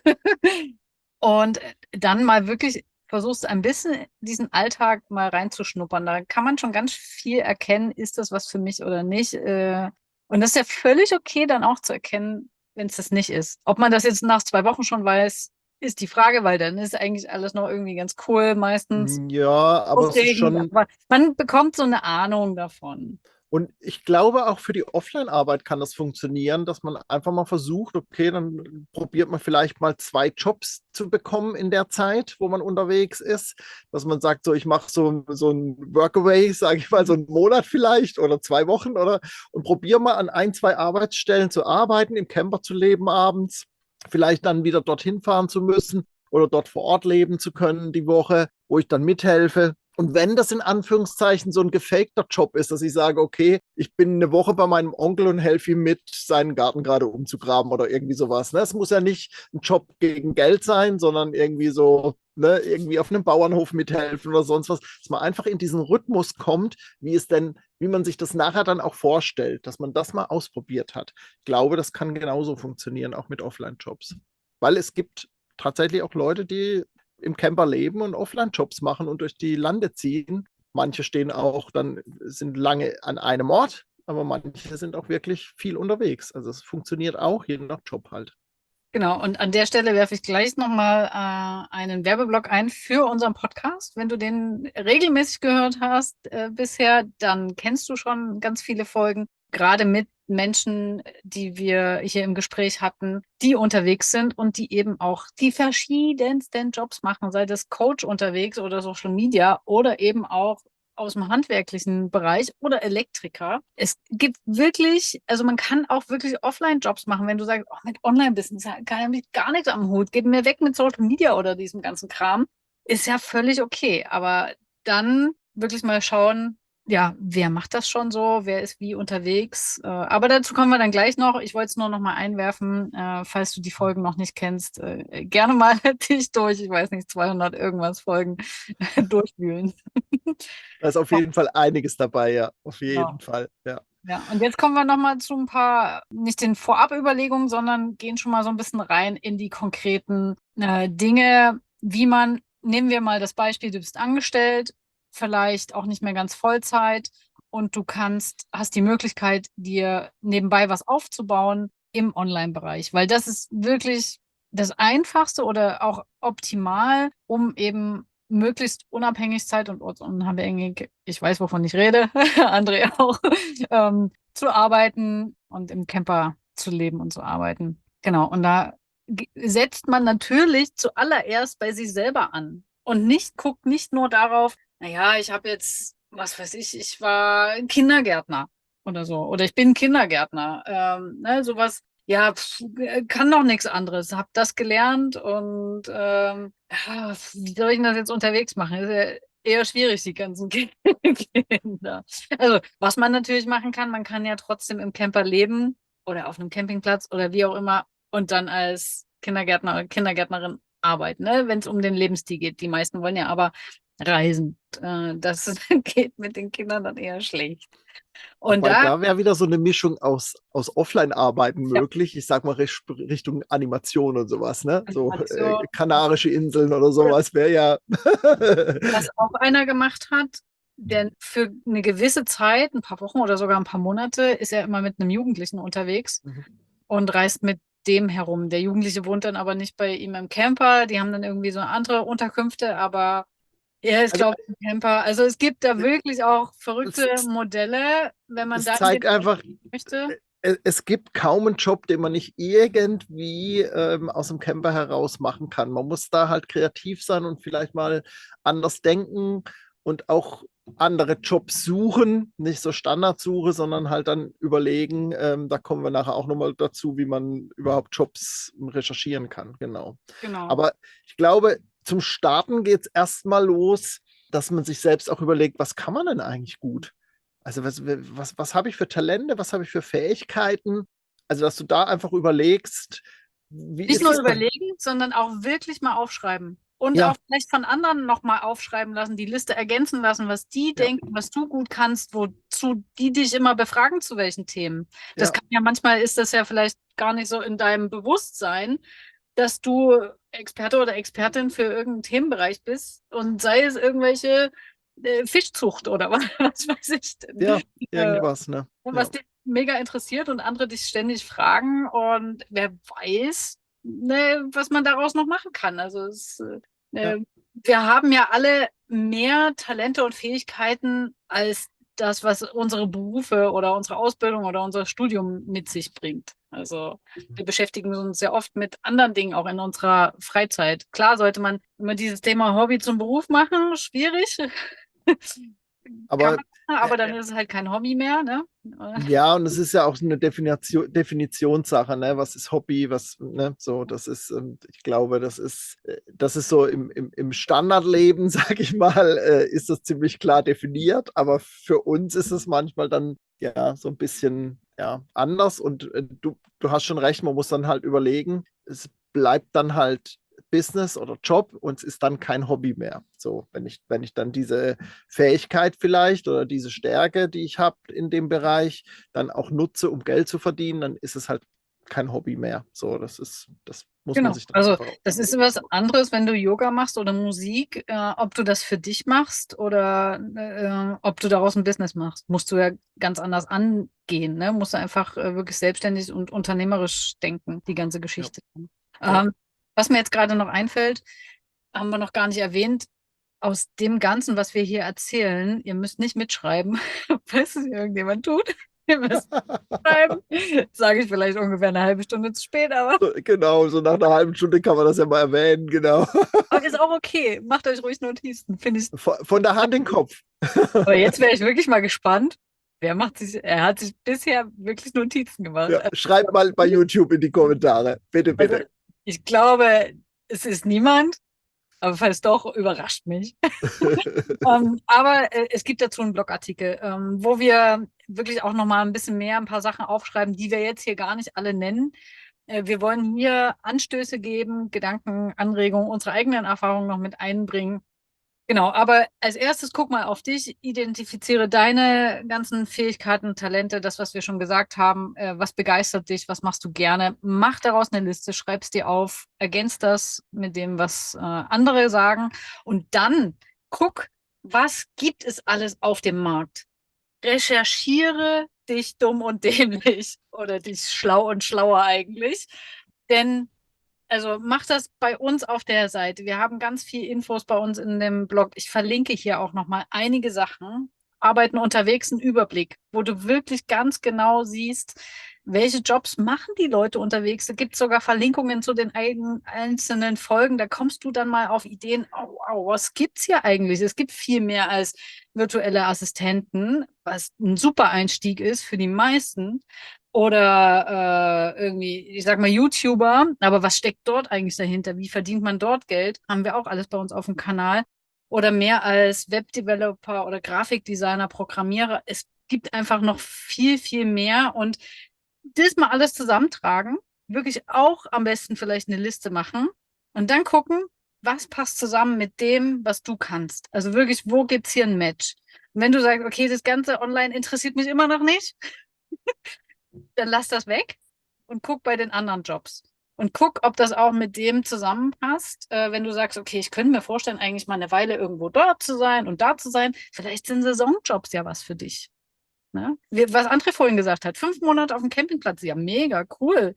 und dann mal wirklich versuchst ein bisschen diesen Alltag mal reinzuschnuppern. Da kann man schon ganz viel erkennen, ist das was für mich oder nicht. Äh, Und das ist ja völlig okay, dann auch zu erkennen, wenn es das nicht ist. Ob man das jetzt nach zwei Wochen schon weiß, ist die Frage, weil dann ist eigentlich alles noch irgendwie ganz cool, meistens Ja, aber es ist aufregend, schon. aber man bekommt so eine Ahnung davon. Und ich glaube, auch für die Offline-Arbeit kann das funktionieren, dass man einfach mal versucht, okay, dann probiert man vielleicht mal zwei Jobs zu bekommen in der Zeit, wo man unterwegs ist. Dass man sagt, so, ich mache so, so ein Workaway, sage ich mal, so einen Monat vielleicht oder zwei Wochen oder und probiere mal an ein, zwei Arbeitsstellen zu arbeiten, im Camper zu leben abends, vielleicht dann wieder dorthin fahren zu müssen oder dort vor Ort leben zu können die Woche, wo ich dann mithelfe. Und wenn das in Anführungszeichen so ein gefakter Job ist, dass ich sage, okay, ich bin eine Woche bei meinem Onkel und helfe ihm mit, seinen Garten gerade umzugraben oder irgendwie sowas. Ne? Es muss ja nicht ein Job gegen Geld sein, sondern irgendwie so, ne, irgendwie auf einem Bauernhof mithelfen oder sonst was, dass man einfach in diesen Rhythmus kommt, wie es denn, wie man sich das nachher dann auch vorstellt, dass man das mal ausprobiert hat. Ich glaube, das kann genauso funktionieren, auch mit Offline-Jobs. Weil es gibt tatsächlich auch Leute, die im Camper leben und Offline-Jobs machen und durch die Lande ziehen. Manche stehen auch dann, sind lange an einem Ort, aber manche sind auch wirklich viel unterwegs. Also es funktioniert auch, je nach Job halt. Genau, und an der Stelle werfe ich gleich nochmal äh, einen Werbeblock ein für unseren Podcast. Wenn du den regelmäßig gehört hast äh, bisher, dann kennst du schon ganz viele Folgen, gerade mit Menschen, die wir hier im Gespräch hatten, die unterwegs sind und die eben auch die verschiedensten Jobs machen, sei das Coach unterwegs oder Social Media oder eben auch aus dem handwerklichen Bereich oder Elektriker. Es gibt wirklich, also man kann auch wirklich Offline-Jobs machen, wenn du sagst, oh, mit Online-Business kann ich gar nichts am Hut, geht mir weg mit Social Media oder diesem ganzen Kram, ist ja völlig okay. Aber dann wirklich mal schauen, ja, wer macht das schon so, wer ist wie unterwegs. Äh, aber dazu kommen wir dann gleich noch. Ich wollte es nur noch mal einwerfen, äh, falls du die Folgen noch nicht kennst, äh, gerne mal dich durch, ich weiß nicht, zweihundert irgendwas Folgen durchwühlen. Da ist auf jeden Fall einiges dabei, ja, auf Genau. jeden Fall, ja. Ja, und jetzt kommen wir nochmal zu ein paar, nicht den Vorabüberlegungen, sondern gehen schon mal so ein bisschen rein in die konkreten äh, Dinge, wie man, nehmen wir mal das Beispiel, du bist angestellt, vielleicht auch nicht mehr ganz Vollzeit und du kannst, hast die Möglichkeit, dir nebenbei was aufzubauen im Online-Bereich, weil das ist wirklich das Einfachste oder auch optimal, um eben möglichst unabhängig Zeit und ortsunabhängig, ich weiß, wovon ich rede, André auch, ähm, zu arbeiten und im Camper zu leben und zu arbeiten. Genau, und da g- setzt man natürlich zuallererst bei sich selber an und nicht guckt nicht nur darauf, naja, ich habe jetzt, was weiß ich, ich war Kindergärtner oder so, oder ich bin Kindergärtner, ähm, ne, sowas. Ja, pf, kann doch nichts anderes. Hab das gelernt und ähm, ja, wie soll ich denn das jetzt unterwegs machen? Ist ja eher schwierig, die ganzen Kinder. Also, was man natürlich machen kann, man kann ja trotzdem im Camper leben oder auf einem Campingplatz oder wie auch immer und dann als Kindergärtner oder Kindergärtnerin arbeiten, ne? Wenn es um den Lebensstil geht. Die meisten wollen ja aber reisen. Äh, das geht mit den Kindern dann eher schlecht. Und Weil da, da wäre wieder so eine Mischung aus, aus Offline-Arbeiten ja, möglich. Ich sag mal Richt- Richtung Animation und sowas, ne? So äh, Animation, Kanarische Inseln oder sowas wäre ja. was auch einer gemacht hat, der für eine gewisse Zeit, ein paar Wochen oder sogar ein paar Monate, ist er immer mit einem Jugendlichen unterwegs Mhm. und reist mit dem herum. Der Jugendliche wohnt dann aber nicht bei ihm im Camper, die haben dann irgendwie so andere Unterkünfte, aber er ist, Also glaube ich, ein Camper. Also es gibt da wirklich auch verrückte es, Modelle, wenn man es da in den zeigt einfach, möchte. äh, es gibt kaum einen Job, den man nicht irgendwie ähm, aus dem Camper heraus machen kann. Man muss da halt kreativ sein und vielleicht mal anders denken und auch andere Jobs suchen, nicht so Standardsuche, sondern halt dann überlegen, ähm, da kommen wir nachher auch nochmal dazu, wie man überhaupt Jobs recherchieren kann. Genau. Genau. Aber ich glaube, zum Starten geht es erstmal los, dass man sich selbst auch überlegt, was kann man denn eigentlich gut? Also was, was, was habe ich für Talente, was habe ich für Fähigkeiten? Also, dass du da einfach überlegst, wie Nicht ist nur es bei. überlegen, sondern auch wirklich mal aufschreiben. Und auch Ja, vielleicht von anderen nochmal aufschreiben lassen, die Liste ergänzen lassen, was die ja, denken, was du gut kannst, wozu die dich immer befragen, zu welchen Themen. Das ja, kann ja manchmal ist das ja vielleicht gar nicht so in deinem Bewusstsein, dass du Experte oder Expertin für irgendeinen Themenbereich bist und sei es irgendwelche äh, Fischzucht oder was, was weiß ich denn. ja, Äh, irgendwas, ne? was Ja, dich mega interessiert und andere dich ständig fragen und wer weiß, ne, was man daraus noch machen kann. Also es, ja, äh, wir haben ja alle mehr Talente und Fähigkeiten als das, was unsere Berufe oder unsere Ausbildung oder unser Studium mit sich bringt. Also wir beschäftigen uns ja oft mit anderen Dingen auch in unserer Freizeit. Klar sollte man immer dieses Thema Hobby zum Beruf machen, schwierig. Kann aber man machen, äh, aber dann ist es halt kein Hobby mehr, ne? ja, und es ist ja auch so eine Definition, Definitionssache, ne? Was ist Hobby, was, ne? So, das ist, ähm, ich glaube, das ist, äh, das ist so im, im, im Standardleben, sag ich mal, äh, ist das ziemlich klar definiert, aber für uns ist es manchmal dann ja so ein bisschen ja, anders und äh, du, du hast schon recht, man muss dann halt überlegen, es bleibt dann halt Business oder Job und es ist dann kein Hobby mehr. So, wenn ich, wenn ich dann diese Fähigkeit vielleicht oder diese Stärke, die ich habe in dem Bereich, dann auch nutze, um Geld zu verdienen, dann ist es halt kein Hobby mehr. So, das ist, das muss man Genau. sich dann Also einfach auch das ist überlegen. was anderes, wenn du Yoga machst oder Musik, äh, ob du das für dich machst oder äh, ob du daraus ein Business machst. Musst du ja ganz anders angehen, ne? Musst du einfach äh, wirklich selbstständig und unternehmerisch denken, die ganze Ja, Geschichte. ja. Ähm, was mir jetzt gerade noch einfällt, haben wir noch gar nicht erwähnt, aus dem Ganzen, was wir hier erzählen, ihr müsst nicht mitschreiben, falls es irgendjemand tut. Ihr müsst schreiben. Sage ich vielleicht ungefähr eine halbe Stunde zu spät, aber So, genau, so nach einer halben Stunde kann man das ja mal erwähnen, genau. Aber ist auch okay. Macht euch ruhig Notizen, finde ich. Von, von der Hand in den Kopf. Aber jetzt wäre ich wirklich mal gespannt. Wer macht sich, er hat sich bisher wirklich Notizen gemacht. Ja, schreibt mal bei YouTube in die Kommentare. Bitte, Also, bitte. ich glaube, es ist niemand, aber falls doch, überrascht mich. Ähm, aber äh, es gibt dazu einen Blogartikel, ähm, wo wir wirklich auch nochmal ein bisschen mehr, ein paar Sachen aufschreiben, die wir jetzt hier gar nicht alle nennen. Äh, wir wollen hier Anstöße geben, Gedanken, Anregungen, unsere eigenen Erfahrungen noch mit einbringen. Genau, aber als erstes guck mal auf dich, identifiziere deine ganzen Fähigkeiten, Talente, das, was wir schon gesagt haben, äh, was begeistert dich, was machst du gerne, mach daraus eine Liste, schreib's dir auf, ergänz das mit dem, was äh, andere sagen und dann guck, was gibt es alles auf dem Markt. Recherchiere dich dumm und dämlich oder dich schlau und schlauer eigentlich, denn also mach das bei uns auf der Seite. Wir haben ganz viel Infos bei uns in dem Blog. Ich verlinke hier auch nochmal einige Sachen. Arbeiten unterwegs, einen Überblick, wo du wirklich ganz genau siehst, welche Jobs machen die Leute unterwegs. Da gibt es sogar Verlinkungen zu den eigen, einzelnen Folgen. Da kommst du dann mal auf Ideen, oh, wow, was gibt's hier eigentlich? Es gibt viel mehr als virtuelle Assistenten, was ein super Einstieg ist für die meisten oder äh, irgendwie, ich sag mal, YouTuber, aber was steckt dort eigentlich dahinter? Wie verdient man dort Geld? Haben wir auch alles bei uns auf dem Kanal. Oder mehr als Webdeveloper oder Grafikdesigner, Programmierer. Es gibt einfach noch viel, viel mehr. Und das mal alles zusammentragen, wirklich auch am besten vielleicht eine Liste machen und dann gucken, was passt zusammen mit dem, was du kannst? Also wirklich, wo gibt es hier ein Match? Und wenn du sagst, okay, das Ganze online interessiert mich immer noch nicht, dann lass das weg und guck bei den anderen Jobs. Und guck, ob das auch mit dem zusammenpasst. Äh, wenn du sagst, okay, ich könnte mir vorstellen, eigentlich mal eine Weile irgendwo dort zu sein und da zu sein. Vielleicht sind Saisonjobs ja was für dich. Ne? Wie, was André vorhin gesagt hat, fünf Monate auf dem Campingplatz, ja, mega, cool.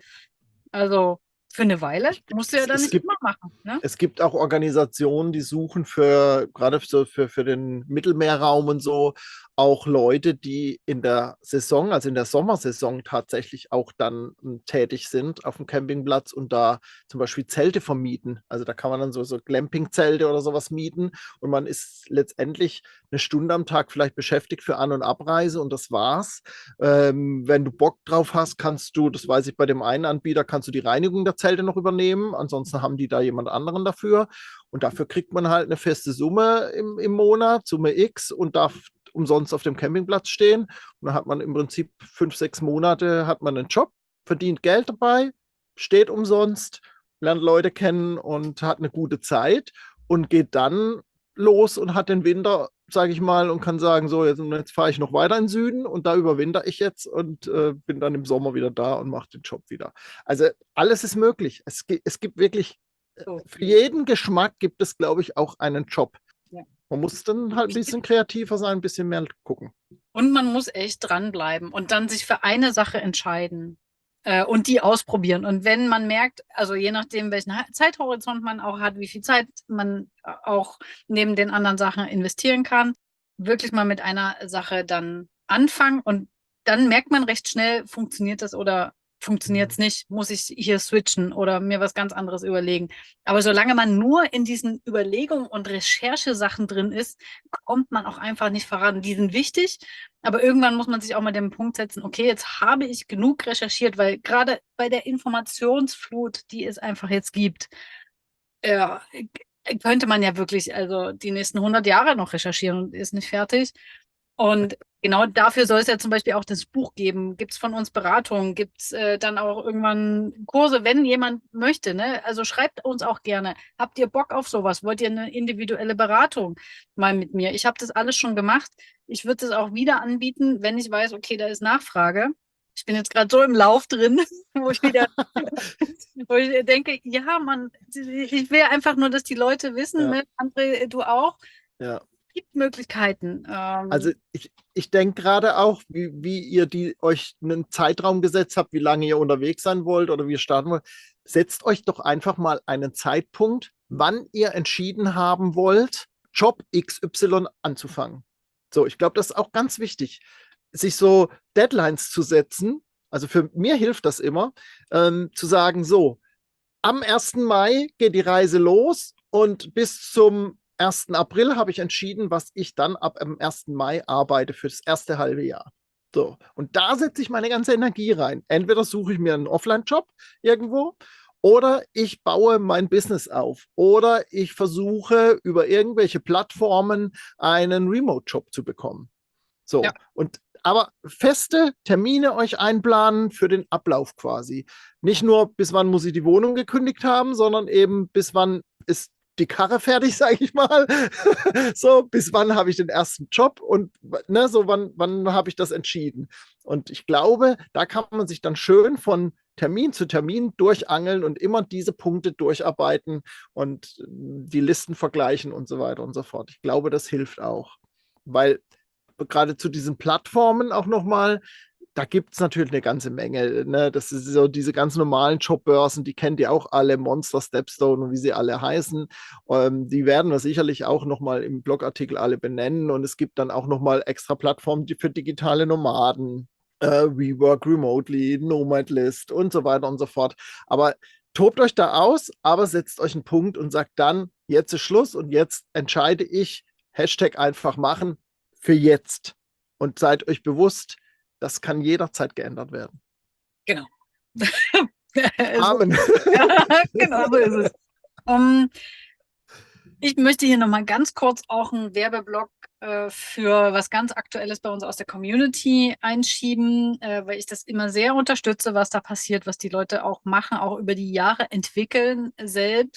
Also für eine Weile musst du ja Es, dann es nicht gibt immer machen. Ne? Es gibt auch Organisationen, die suchen für, gerade so für, für den Mittelmeerraum und so, auch Leute, die in der Saison, also in der Sommersaison tatsächlich auch dann ähm, tätig sind auf dem Campingplatz und da zum Beispiel Zelte vermieten. Also da kann man dann so, so Glamping-Zelte oder sowas mieten und man ist letztendlich eine Stunde am Tag vielleicht beschäftigt für An- und Abreise und das war's. Ähm, wenn du Bock drauf hast, kannst du, das weiß ich bei dem einen Anbieter, kannst du die Reinigung der Zelte noch übernehmen. Ansonsten haben die da jemand anderen dafür. Und dafür kriegt man halt eine feste Summe im, im Monat, Summe X, und darf umsonst auf dem Campingplatz stehen. Und dann hat man im Prinzip fünf, sechs Monate hat man einen Job, verdient Geld dabei, steht umsonst, lernt Leute kennen und hat eine gute Zeit und geht dann los und hat den Winter, sage ich mal, und kann sagen, so, jetzt, jetzt fahre ich noch weiter in den Süden und da überwinter ich jetzt und äh, bin dann im Sommer wieder da und mache den Job wieder. Also alles ist möglich. Es, es gibt wirklich, So. für jeden Geschmack gibt es, glaube ich, auch einen Job. Ja. Man muss dann halt ein bisschen kreativer sein, ein bisschen mehr gucken. Und man muss echt dranbleiben und dann sich für eine Sache entscheiden äh, und die ausprobieren. Und wenn man merkt, also je nachdem, welchen Ha- Zeithorizont man auch hat, wie viel Zeit man äh, auch neben den anderen Sachen investieren kann, wirklich mal mit einer Sache dann anfangen und dann merkt man recht schnell, funktioniert das oder funktioniert es nicht, muss ich hier switchen oder mir was ganz anderes überlegen. Aber solange man nur in diesen Überlegungen und Recherchesachen drin ist, kommt man auch einfach nicht voran. Die sind wichtig, aber irgendwann muss man sich auch mal den Punkt setzen, okay, jetzt habe ich genug recherchiert, weil gerade bei der Informationsflut, die es einfach jetzt gibt, ja, könnte man ja wirklich also die nächsten hundert Jahre noch recherchieren und ist nicht fertig. Und genau dafür soll es ja zum Beispiel auch das Buch geben. Gibt es von uns Beratungen? Gibt es äh, dann auch irgendwann Kurse, wenn jemand möchte? Ne? Also schreibt uns auch gerne. Habt ihr Bock auf sowas? Wollt ihr eine individuelle Beratung mal mit mir? Ich habe das alles schon gemacht. Ich würde es auch wieder anbieten, wenn ich weiß, okay, da ist Nachfrage. Ich bin jetzt gerade so im Lauf drin, wo ich wieder, wo ich denke, ja, man, ich will einfach nur, dass die Leute wissen, Ja, ne? André, du auch, ja. es gibt Möglichkeiten. Also Ähm, ich, ich denke gerade auch, wie, wie ihr die, euch einen Zeitraum gesetzt habt, wie lange ihr unterwegs sein wollt oder wie ihr starten wollt. Setzt euch doch einfach mal einen Zeitpunkt, wann ihr entschieden haben wollt, Job X Y anzufangen. So, ich glaube, das ist auch ganz wichtig, sich so Deadlines zu setzen. Also für mir hilft das immer, ähm, zu sagen, so, am ersten Mai geht die Reise los und bis zum ersten April habe ich entschieden, was ich dann ab dem ersten Mai arbeite für das erste halbe Jahr. So, und da setze ich meine ganze Energie rein. Entweder suche ich mir einen Offline-Job irgendwo oder ich baue mein Business auf oder ich versuche über irgendwelche Plattformen einen Remote-Job zu bekommen. ja. So, und aber feste Termine euch einplanen für den Ablauf quasi. Nicht nur, bis wann muss ich die Wohnung gekündigt haben, sondern eben, bis wann ist die Karre fertig, sage ich mal. So, bis wann habe ich den ersten Job und ne, so wann, wann habe ich das entschieden. Und ich glaube, da kann man sich dann schön von Termin zu Termin durchangeln und immer diese Punkte durcharbeiten und die Listen vergleichen und so weiter und so fort. Ich glaube, das hilft auch. Weil gerade zu diesen Plattformen auch nochmal, da gibt es natürlich eine ganze Menge. Ne? Das ist so diese ganz normalen Jobbörsen, die kennt ihr auch alle, Monster, Stepstone und wie sie alle heißen. Ähm, die werden wir sicherlich auch nochmal im Blogartikel alle benennen. Und es gibt dann auch nochmal extra Plattformen die für digitale Nomaden, äh, We Work Remotely, Nomadlist und so weiter und so fort. Aber tobt euch da aus, aber setzt euch einen Punkt und sagt dann, jetzt ist Schluss und jetzt entscheide ich, Hashtag einfach machen, für jetzt. Und seid euch bewusst, das kann jederzeit geändert werden. Genau. Amen. Ja, genau so ist es. Um, ich möchte hier nochmal ganz kurz auch einen Werbeblock äh, für was ganz Aktuelles bei uns aus der Community einschieben, äh, weil ich das immer sehr unterstütze, was da passiert, was die Leute auch machen, auch über die Jahre entwickeln selbst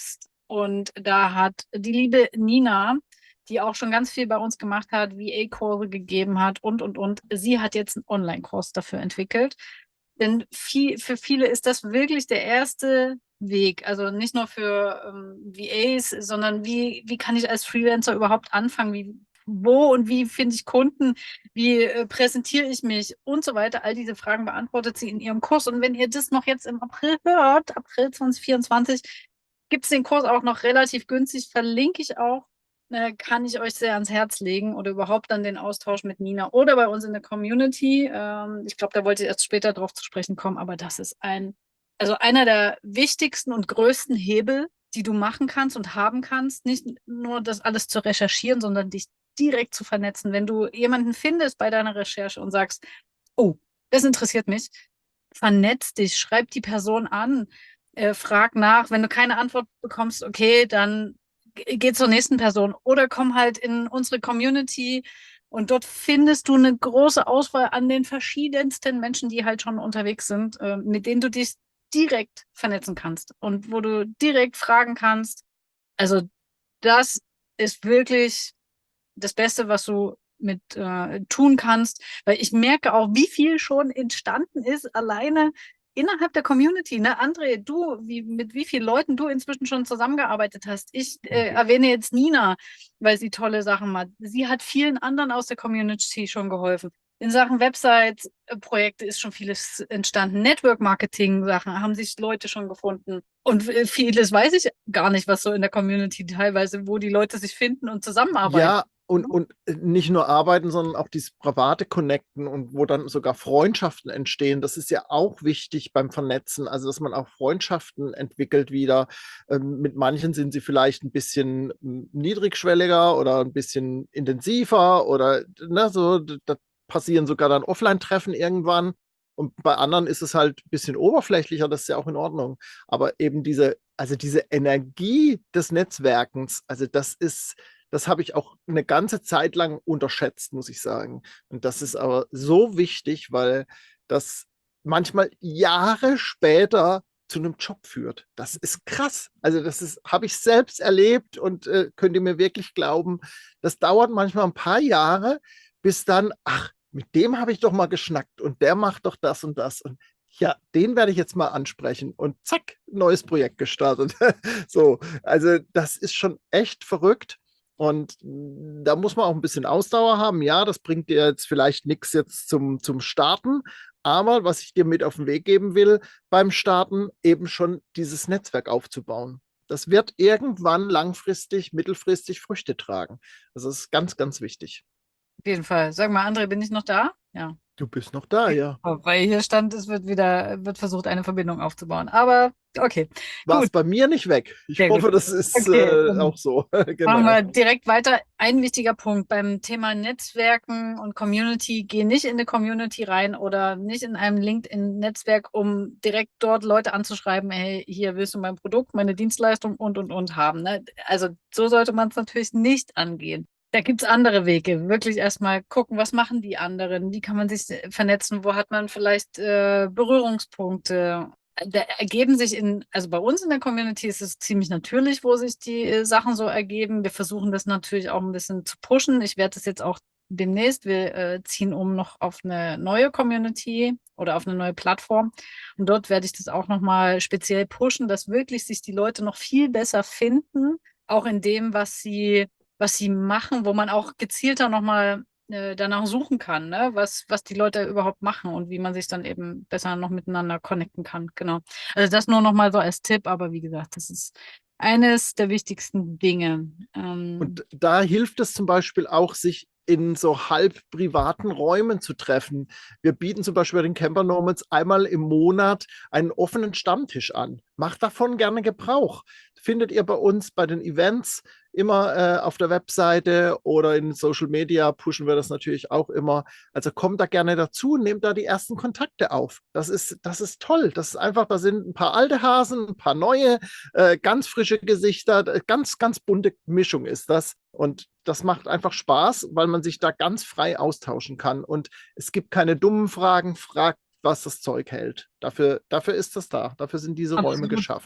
Und da hat die liebe Nina, die auch schon ganz viel bei uns gemacht hat, V A-Kurse gegeben hat und, und, und, sie hat jetzt einen Online-Kurs dafür entwickelt. Denn viel, für viele ist das wirklich der erste Weg. Also nicht nur für ähm, V As, sondern wie, wie kann ich als Freelancer überhaupt anfangen? Wie, wo und wie finde ich Kunden? Wie äh, präsentiere ich mich? Und so weiter. All diese Fragen beantwortet sie in ihrem Kurs. Und wenn ihr das noch jetzt im April hört, April zwanzig vierundzwanzig, gibt es den Kurs auch noch relativ günstig. Verlinke ich auch. Äh, kann ich euch sehr ans Herz legen oder überhaupt dann den Austausch mit Nina oder bei uns in der Community. Ähm, ich glaube, da wollte ich erst später drauf zu sprechen kommen, aber das ist ein, also einer der wichtigsten und größten Hebel, die du machen kannst und haben kannst. Nicht nur das alles zu recherchieren, sondern dich direkt zu vernetzen. Wenn du jemanden findest bei deiner Recherche und sagst, oh, das interessiert mich, vernetz dich, schreib die Person an, äh, frag nach. Wenn du keine Antwort bekommst, okay, dann geh zur nächsten Person oder komm halt in unsere Community und dort findest du eine große Auswahl an den verschiedensten Menschen, die halt schon unterwegs sind, äh, mit denen du dich direkt vernetzen kannst und wo du direkt fragen kannst. Also das ist wirklich das Beste, was du mit äh, tun kannst, weil ich merke auch, wie viel schon entstanden ist, alleine innerhalb der Community. Ne? André, du, wie, mit wie vielen Leuten du inzwischen schon zusammengearbeitet hast. Ich äh, erwähne jetzt Nina, weil sie tolle Sachen macht. Sie hat vielen anderen aus der Community schon geholfen. In Sachen Website-Projekte ist schon vieles entstanden. Network-Marketing-Sachen haben sich Leute schon gefunden. Und äh, vieles weiß ich gar nicht, was so in der Community teilweise, wo die Leute sich finden und zusammenarbeiten. Ja, und, und nicht nur arbeiten, sondern auch dieses private Connecten und wo dann sogar Freundschaften entstehen. Das ist ja auch wichtig beim Vernetzen, also dass man auch Freundschaften entwickelt wieder. Ähm, mit manchen sind sie vielleicht ein bisschen m, niedrigschwelliger oder ein bisschen intensiver oder ne, so, da passieren sogar dann Offline-Treffen irgendwann. Und bei anderen ist es halt ein bisschen oberflächlicher, das ist ja auch in Ordnung. Aber eben diese, also diese Energie des Netzwerkens, also das ist, das habe ich auch eine ganze Zeit lang unterschätzt, muss ich sagen. Und das ist aber so wichtig, weil das manchmal Jahre später zu einem Job führt. Das ist krass. Also das ist, habe ich selbst erlebt und äh, könnt ihr mir wirklich glauben, das dauert manchmal ein paar Jahre, bis dann, ach, mit dem habe ich doch mal geschnackt und der macht doch das und das. Und ja, den werde ich jetzt mal ansprechen und zack, neues Projekt gestartet. So, also das ist schon echt verrückt. Und da muss man auch ein bisschen Ausdauer haben. Ja, das bringt dir jetzt vielleicht nichts jetzt zum, zum Starten. Aber was ich dir mit auf den Weg geben will beim Starten, eben schon dieses Netzwerk aufzubauen. Das wird irgendwann langfristig, mittelfristig Früchte tragen. Das ist ganz, ganz wichtig. Auf jeden Fall. Sag mal, André, bin ich noch da? Ja. Du bist noch da, ja. Weil hier stand, es wird wieder, wird versucht, eine Verbindung aufzubauen. Aber okay, War gut. es bei mir nicht weg. Ich Sehr hoffe, gut. das ist Okay, äh, dann auch so. machen Genau. wir direkt weiter. Ein wichtiger Punkt beim Thema Netzwerken und Community. Geh nicht in eine Community rein oder nicht in einem LinkedIn-Netzwerk, um direkt dort Leute anzuschreiben, hey, hier willst du mein Produkt, meine Dienstleistung und, und, und haben. Ne? Also so sollte man es natürlich nicht angehen. Da gibt es andere Wege. Wirklich erstmal gucken, was machen die anderen? Wie kann man sich äh, vernetzen? Wo hat man vielleicht äh, Berührungspunkte? Da ergeben sich in, also bei uns in der Community ist es ziemlich natürlich, wo sich die äh, Sachen so ergeben. Wir versuchen das natürlich auch ein bisschen zu pushen. Ich werde das jetzt auch demnächst, wir äh, ziehen um noch auf eine neue Community oder auf eine neue Plattform. Und dort werde ich das auch nochmal speziell pushen, dass wirklich sich die Leute noch viel besser finden, auch in dem, was sie was sie machen, wo man auch gezielter nochmal äh, danach suchen kann, ne? Was, was die Leute überhaupt machen und wie man sich dann eben besser noch miteinander connecten kann. Genau. Also das nur nochmal so als Tipp, aber wie gesagt, das ist eines der wichtigsten Dinge. Ähm, Und da hilft es zum Beispiel auch, sich in so halb privaten Räumen zu treffen. Wir bieten zum Beispiel bei den Camper Nomads einmal im Monat einen offenen Stammtisch an. Macht davon gerne Gebrauch. Findet ihr bei uns bei den Events immer äh, auf der Webseite oder in Social Media pushen wir das natürlich auch immer. Also kommt da gerne dazu, nehmt da die ersten Kontakte auf. Das ist, das ist toll. Das ist einfach, da sind ein paar alte Hasen, ein paar neue, äh, ganz frische Gesichter, ganz, ganz bunte Mischung ist das. Und das macht einfach Spaß, weil man sich da ganz frei austauschen kann. Und es gibt keine dummen Fragen, fragt, was das Zeug hält. Dafür, dafür ist das da. Dafür sind diese Räume absolut. geschaffen.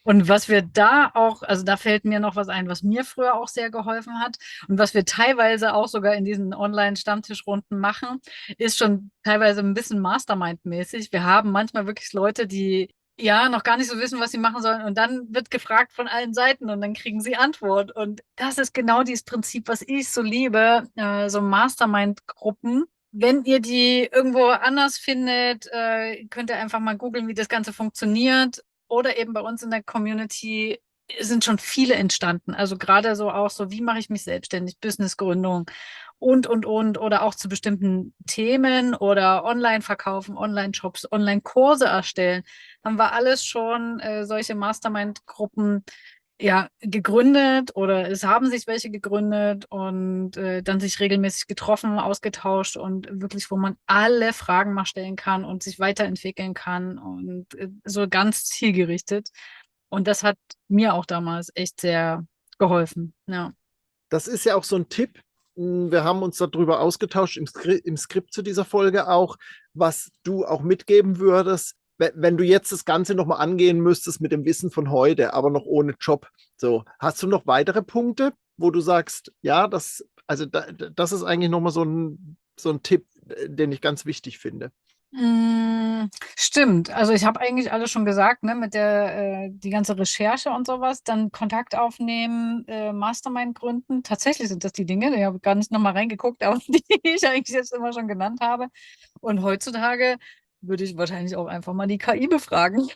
Und was wir da auch, also da fällt mir noch was ein, was mir früher auch sehr geholfen hat und was wir teilweise auch sogar in diesen Online-Stammtischrunden machen, ist schon teilweise ein bisschen Mastermind-mäßig. Wir haben manchmal wirklich Leute, die ja noch gar nicht so wissen, was sie machen sollen und dann wird gefragt von allen Seiten und dann kriegen sie Antwort. Und das ist genau dieses Prinzip, was ich so liebe, äh, so Mastermind-Gruppen. Wenn ihr die irgendwo anders findet, äh, könnt ihr einfach mal googeln, wie das Ganze funktioniert. Oder eben bei uns in der Community sind schon viele entstanden. Also gerade so auch so, wie mache ich mich selbstständig, Businessgründung und, und, und. Oder auch zu bestimmten Themen oder online verkaufen, Online-Shops, Online-Kurse erstellen. Haben wir alles schon äh, solche Mastermind-Gruppen ja, gegründet oder es haben sich welche gegründet und äh, dann sich regelmäßig getroffen, ausgetauscht und wirklich, wo man alle Fragen mal stellen kann und sich weiterentwickeln kann und äh, so ganz zielgerichtet. Und das hat mir auch damals echt sehr geholfen. Ja. Das ist ja auch so ein Tipp. Wir haben uns darüber ausgetauscht im Skript, im Skript zu dieser Folge auch, was du auch mitgeben würdest, wenn du jetzt das Ganze nochmal angehen müsstest mit dem Wissen von heute, aber noch ohne Job. So, hast du noch weitere Punkte, wo du sagst, ja, das, also da, das ist eigentlich nochmal so ein, so ein Tipp, den ich ganz wichtig finde. Mm, stimmt. Also ich habe eigentlich alles schon gesagt, ne, mit der äh, die ganze Recherche und sowas, dann Kontakt aufnehmen, äh, Mastermind gründen. Tatsächlich sind das die Dinge, ich habe gar nicht nochmal reingeguckt, aber die ich eigentlich jetzt immer schon genannt habe. Und heutzutage würde ich wahrscheinlich auch einfach mal die K I befragen.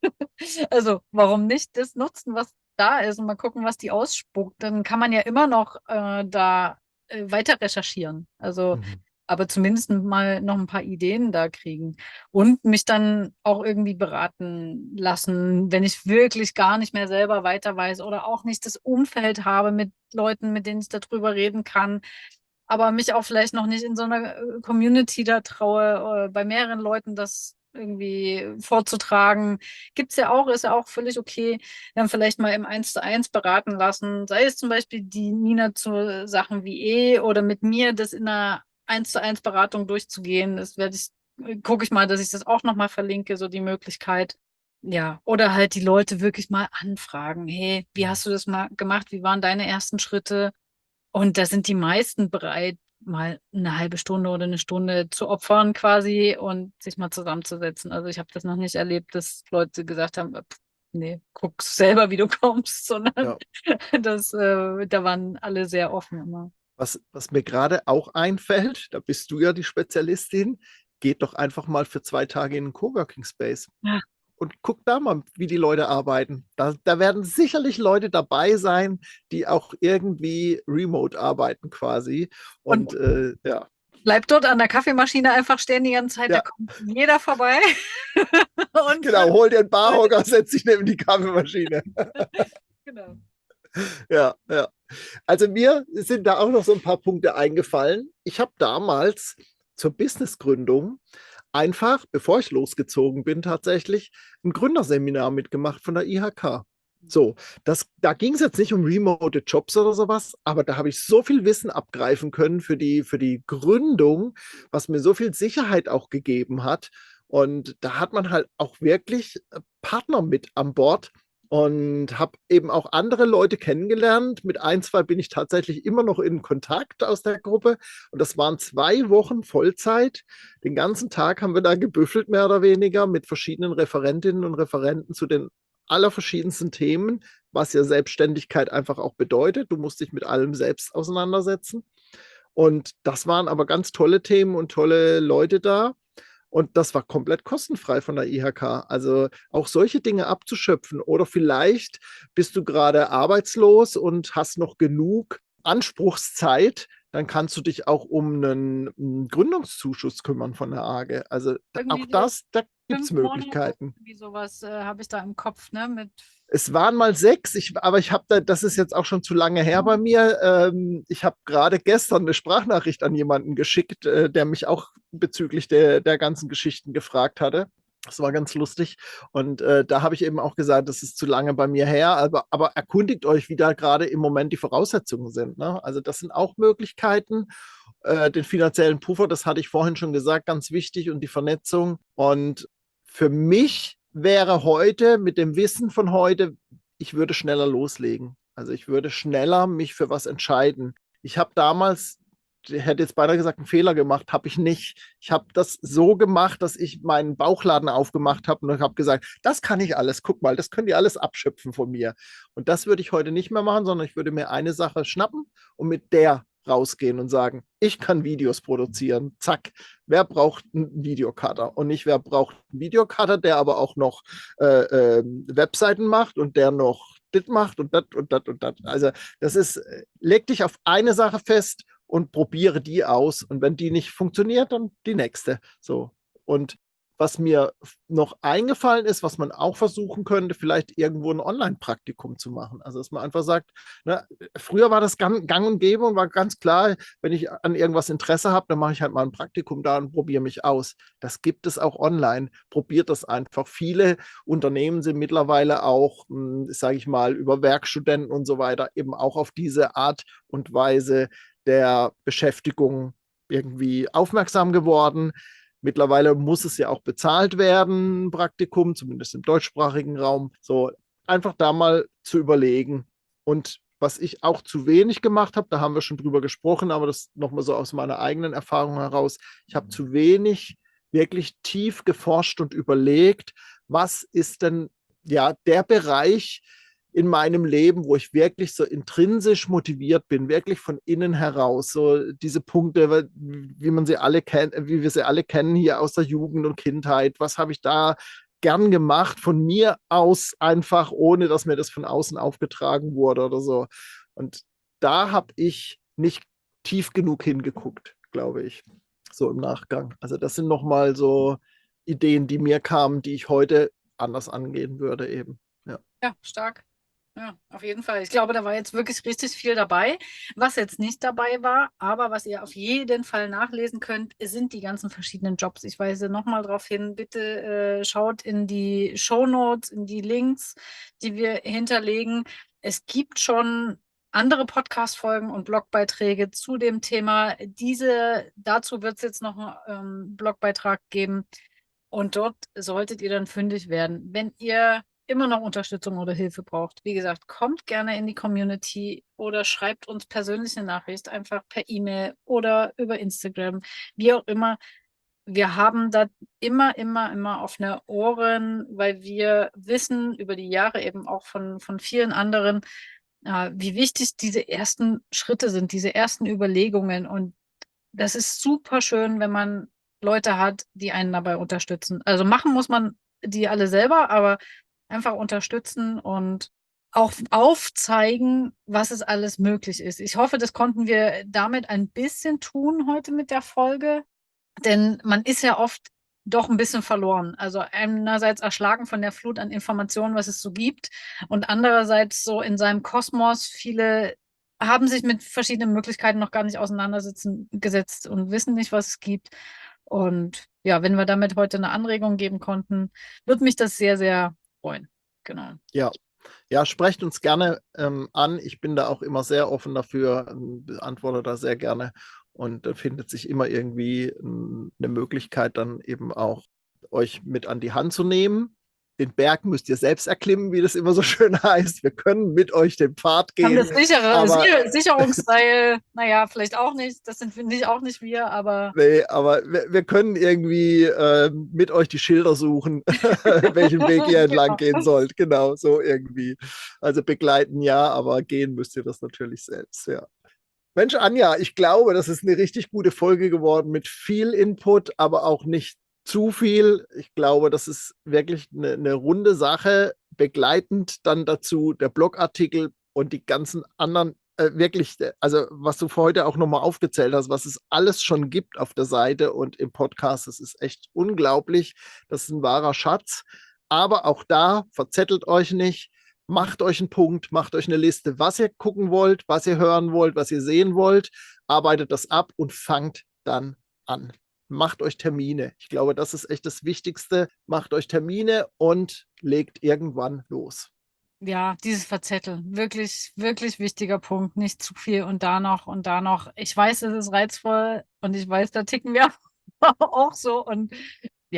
Also warum nicht das nutzen, was da ist und mal gucken, was die ausspuckt. Dann kann man ja immer noch äh, da äh, weiter recherchieren. Also Mhm. aber zumindest mal noch ein paar Ideen da kriegen und mich dann auch irgendwie beraten lassen, wenn ich wirklich gar nicht mehr selber weiter weiß oder auch nicht das Umfeld habe mit Leuten, mit denen ich darüber reden kann, aber mich auch vielleicht noch nicht in so einer äh, Community da traue, äh, bei mehreren Leuten das irgendwie vorzutragen. Gibt es ja auch, ist ja auch völlig okay, dann vielleicht mal im Eins zu eins beraten lassen, sei es zum Beispiel die Nina zu Sachen wie eh oder mit mir das in einer Eins zu eins Beratung durchzugehen. Das werde ich, gucke ich mal, dass ich das auch nochmal verlinke, so die Möglichkeit. Ja, oder halt die Leute wirklich mal anfragen. Hey, wie hast du das mal gemacht? Wie waren deine ersten Schritte? Und da sind die meisten bereit, mal eine halbe Stunde oder eine Stunde zu opfern quasi und sich mal zusammenzusetzen. Also ich habe das noch nicht erlebt, dass Leute gesagt haben, pff, nee, guck selber, wie du kommst, sondern Ja. das, äh, da waren alle sehr offen immer. Was, was mir gerade auch einfällt, da bist du ja die Spezialistin, geht doch einfach mal für zwei Tage in einen Coworking Space Ja. und guck da mal, wie die Leute arbeiten. Da, da werden sicherlich Leute dabei sein, die auch irgendwie remote arbeiten quasi. Und Und äh, ja, bleib dort an der Kaffeemaschine einfach stehen die ganze Zeit, da ja, kommt jeder vorbei und genau, fragt hol dir einen Leute. Barhocker, setz dich neben die Kaffeemaschine. Genau. Ja, ja. Also mir sind da auch noch so ein paar Punkte eingefallen. Ich habe damals zur Businessgründung einfach, bevor ich losgezogen bin, tatsächlich ein Gründerseminar mitgemacht von der I H K. So, das, da ging es jetzt nicht um remote Jobs oder sowas, aber da habe ich so viel Wissen abgreifen können für die, für die Gründung, was mir so viel Sicherheit auch gegeben hat. Und da hat man halt auch wirklich äh, Partner mit an Bord und habe eben auch andere Leute kennengelernt. Mit ein, zwei bin ich tatsächlich immer noch in Kontakt aus der Gruppe. Und das waren zwei Wochen Vollzeit. Den ganzen Tag haben wir da gebüffelt, mehr oder weniger, mit verschiedenen Referentinnen und Referenten zu den allerverschiedensten Themen, was ja Selbstständigkeit einfach auch bedeutet. Du musst dich mit allem selbst auseinandersetzen. Und das waren aber ganz tolle Themen und tolle Leute da. Und das war komplett kostenfrei von der I H K. Also auch solche Dinge abzuschöpfen. Oder vielleicht bist du gerade arbeitslos und hast noch genug Anspruchszeit, dann kannst du dich auch um einen, einen Gründungszuschuss kümmern von der A G E. Also auch Irgendwie so das, da gibt es fünf Monate, Möglichkeiten. irgendwie sowas äh, habe ich da im Kopf, ne? Mit Es waren mal sechs, ich, aber ich habe da, das ist jetzt auch schon zu lange her bei mir. Ähm, ich habe gerade gestern eine Sprachnachricht an jemanden geschickt, äh, der mich auch bezüglich der, der ganzen Geschichten gefragt hatte. Das war ganz lustig. Und äh, da habe ich eben auch gesagt, das ist zu lange bei mir her. Aber, aber erkundigt euch, wie da gerade im Moment die Voraussetzungen sind. Ne? Also das sind auch Möglichkeiten. Äh, den finanziellen Puffer, das hatte ich vorhin schon gesagt, ganz wichtig und die Vernetzung. Und für mich wäre heute mit dem Wissen von heute, ich würde schneller loslegen. Also ich würde schneller mich für was entscheiden. Ich habe damals, ich hätte jetzt beinahe gesagt, einen Fehler gemacht, habe ich nicht. Ich habe das so gemacht, dass ich meinen Bauchladen aufgemacht habe und habe gesagt, das kann ich alles, guck mal, das könnt ihr alles abschöpfen von mir. Und das würde ich heute nicht mehr machen, sondern ich würde mir eine Sache schnappen und mit der rausgehen und sagen, ich kann Videos produzieren. Zack. Wer braucht einen Videocutter? Und nicht, wer braucht einen Videocutter, der aber auch noch äh, äh, Webseiten macht und der noch das macht und das und das und das. Also das ist, leg dich auf eine Sache fest und probiere die aus. Und wenn die nicht funktioniert, dann die nächste. So. Und was mir noch eingefallen ist, was man auch versuchen könnte, vielleicht irgendwo ein Online-Praktikum zu machen. Also, dass man einfach sagt, ne, früher war das gang, gang und gäbe und war ganz klar, wenn ich an irgendwas Interesse habe, dann mache ich halt mal ein Praktikum da und probiere mich aus. Das gibt es auch online. Probiert das einfach. Viele Unternehmen sind mittlerweile auch, sage ich mal, über Werkstudenten und so weiter eben auch auf diese Art und Weise der Beschäftigung irgendwie aufmerksam geworden. Mittlerweile muss es ja auch bezahlt werden, ein Praktikum, zumindest im deutschsprachigen Raum. So, einfach da mal zu überlegen. Und was ich auch zu wenig gemacht habe, da haben wir schon drüber gesprochen, aber das nochmal so aus meiner eigenen Erfahrung heraus, ich habe zu wenig wirklich tief geforscht und überlegt, was ist denn ja der Bereich in meinem Leben, wo ich wirklich so intrinsisch motiviert bin, wirklich von innen heraus, so diese Punkte, wie man sie alle kennt, wie wir sie alle kennen hier aus der Jugend und Kindheit, was habe ich da gern gemacht, von mir aus einfach, ohne dass mir das von außen aufgetragen wurde oder so. Und da habe ich nicht tief genug hingeguckt, glaube ich, so im Nachgang. Also das sind nochmal so Ideen, die mir kamen, die ich heute anders angehen würde eben. Ja, ja, stark. Ja, auf jeden Fall. Ich glaube, da war jetzt wirklich richtig viel dabei. Was jetzt nicht dabei war, aber was ihr auf jeden Fall nachlesen könnt, sind die ganzen verschiedenen Jobs. Ich weise nochmal darauf hin, bitte äh, schaut in die Shownotes, in die Links, die wir hinterlegen. Es gibt schon andere Podcast-Folgen und Blogbeiträge zu dem Thema. Diese, dazu wird es jetzt noch einen ähm, Blogbeitrag geben. Und dort solltet ihr dann fündig werden. Wenn ihr immer noch Unterstützung oder Hilfe braucht, wie gesagt, kommt gerne in die Community oder schreibt uns persönlich eine Nachricht, einfach per E-Mail oder über Instagram, wie auch immer. Wir haben da immer, immer, immer offene Ohren, weil wir wissen über die Jahre eben auch von, von vielen anderen, äh, wie wichtig diese ersten Schritte sind, diese ersten Überlegungen. Und das ist super schön, wenn man Leute hat, die einen dabei unterstützen. Also machen muss man die alle selber, aber einfach unterstützen und auch aufzeigen, was es alles möglich ist. Ich hoffe, das konnten wir damit ein bisschen tun heute mit der Folge, denn man ist ja oft doch ein bisschen verloren. Also einerseits erschlagen von der Flut an Informationen, was es so gibt, und andererseits so in seinem Kosmos. Viele haben sich mit verschiedenen Möglichkeiten noch gar nicht auseinandersetzen gesetzt und wissen nicht, was es gibt. Und ja, wenn wir damit heute eine Anregung geben konnten, würde mich das sehr, sehr freuen. Genau. ja. Ja, sprecht uns gerne ähm, an. Ich bin da auch immer sehr offen dafür, ähm, beantworte da sehr gerne. Und da findet sich immer irgendwie ähm, eine Möglichkeit, dann eben auch euch mit an die Hand zu nehmen. Den Berg müsst ihr selbst erklimmen, wie das immer so schön heißt. Wir können mit euch den Pfad Haben gehen. das sichere, aber, Sicher Sicherungsseil, naja, vielleicht auch nicht. Das sind nicht, auch nicht wir, aber. Nee, aber wir, wir können irgendwie äh, mit euch die Schilder suchen, welchen Weg ihr entlang Genau. gehen sollt. Genau, so irgendwie. Also begleiten ja, aber gehen müsst ihr das natürlich selbst, ja. Mensch, Anja, ich glaube, das ist eine richtig gute Folge geworden mit viel Input, aber auch nicht zu viel. Ich glaube, das ist wirklich eine, eine runde Sache. Begleitend dann dazu der Blogartikel und die ganzen anderen, äh, wirklich, also was du für heute auch nochmal aufgezählt hast, was es alles schon gibt auf der Seite und im Podcast, das ist echt unglaublich. Das ist ein wahrer Schatz. Aber auch da, verzettelt euch nicht. Macht euch einen Punkt, macht euch eine Liste, was ihr gucken wollt, was ihr hören wollt, was ihr sehen wollt, arbeitet das ab und fangt dann an. Macht euch Termine. Ich glaube, das ist echt das Wichtigste. Macht euch Termine und legt irgendwann los. Ja, dieses Verzetteln, wirklich, wirklich wichtiger Punkt. Nicht zu viel und da noch und da noch. Ich weiß, es ist reizvoll und ich weiß, da ticken wir auch so. Und ja,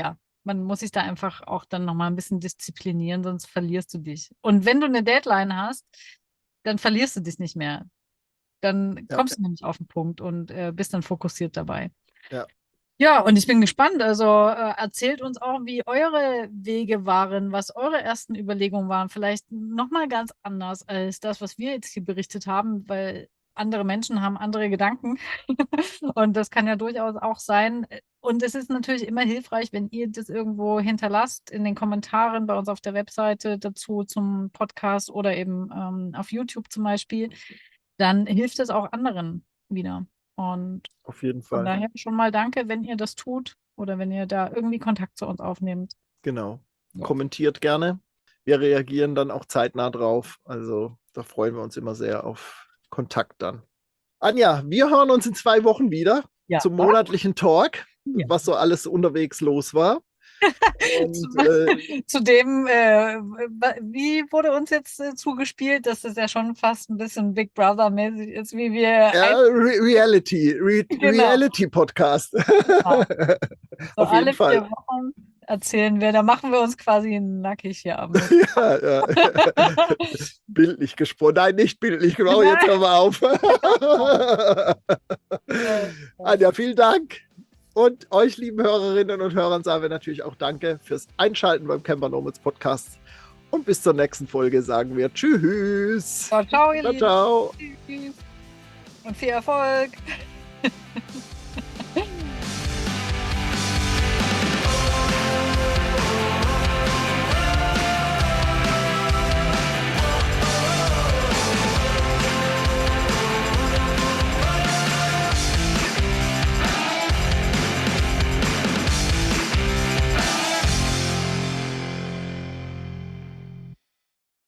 man muss sich da einfach auch dann nochmal ein bisschen disziplinieren, sonst verlierst du dich. Und wenn du eine Deadline hast, dann verlierst du dich nicht mehr. Dann Ja. kommst du nämlich auf den Punkt und äh, bist dann fokussiert dabei. Ja. Ja, und ich bin gespannt. Also äh, erzählt uns auch, wie eure Wege waren, was eure ersten Überlegungen waren. Vielleicht nochmal ganz anders als das, was wir jetzt hier berichtet haben, weil andere Menschen haben andere Gedanken. Und das kann ja durchaus auch sein. Und es ist natürlich immer hilfreich, wenn ihr das irgendwo hinterlasst in den Kommentaren bei uns auf der Webseite dazu zum Podcast oder eben ähm, auf YouTube zum Beispiel. Dann hilft es auch anderen wieder. Und Auf jeden von Fall. daher schon mal danke, wenn ihr das tut oder wenn ihr da irgendwie Kontakt zu uns aufnehmt. Genau. Ja. Kommentiert gerne. Wir reagieren dann auch zeitnah drauf. Also da freuen wir uns immer sehr auf Kontakt dann. Anja, wir hören uns in zwei Wochen wieder Ja. zum monatlichen Talk, Ja. was so alles unterwegs los war. Und, Zu- äh, Zudem, äh, wie wurde uns jetzt äh, zugespielt, dass es ja schon fast ein bisschen Big Brother-mäßig ist, wie wir. ja, ein- Re Reality, Re Genau. Reality-Podcast. Genau. So Auf alle jeden Fall. vier Wochen erzählen wir, da machen wir uns quasi nackig hier am. Ja, ja. Bildlich gesprochen. Nein, nicht bildlich gesprochen. Jetzt hören wir auf. Anja, vielen Dank. Und euch, lieben Hörerinnen und Hörern, sagen wir natürlich auch Danke fürs Einschalten beim Camper Nomads Podcast. Und bis zur nächsten Folge sagen wir Tschüss. Ciao, ciao, ihr Ciao, Lieben. ciao. Tschüss. Und viel Erfolg.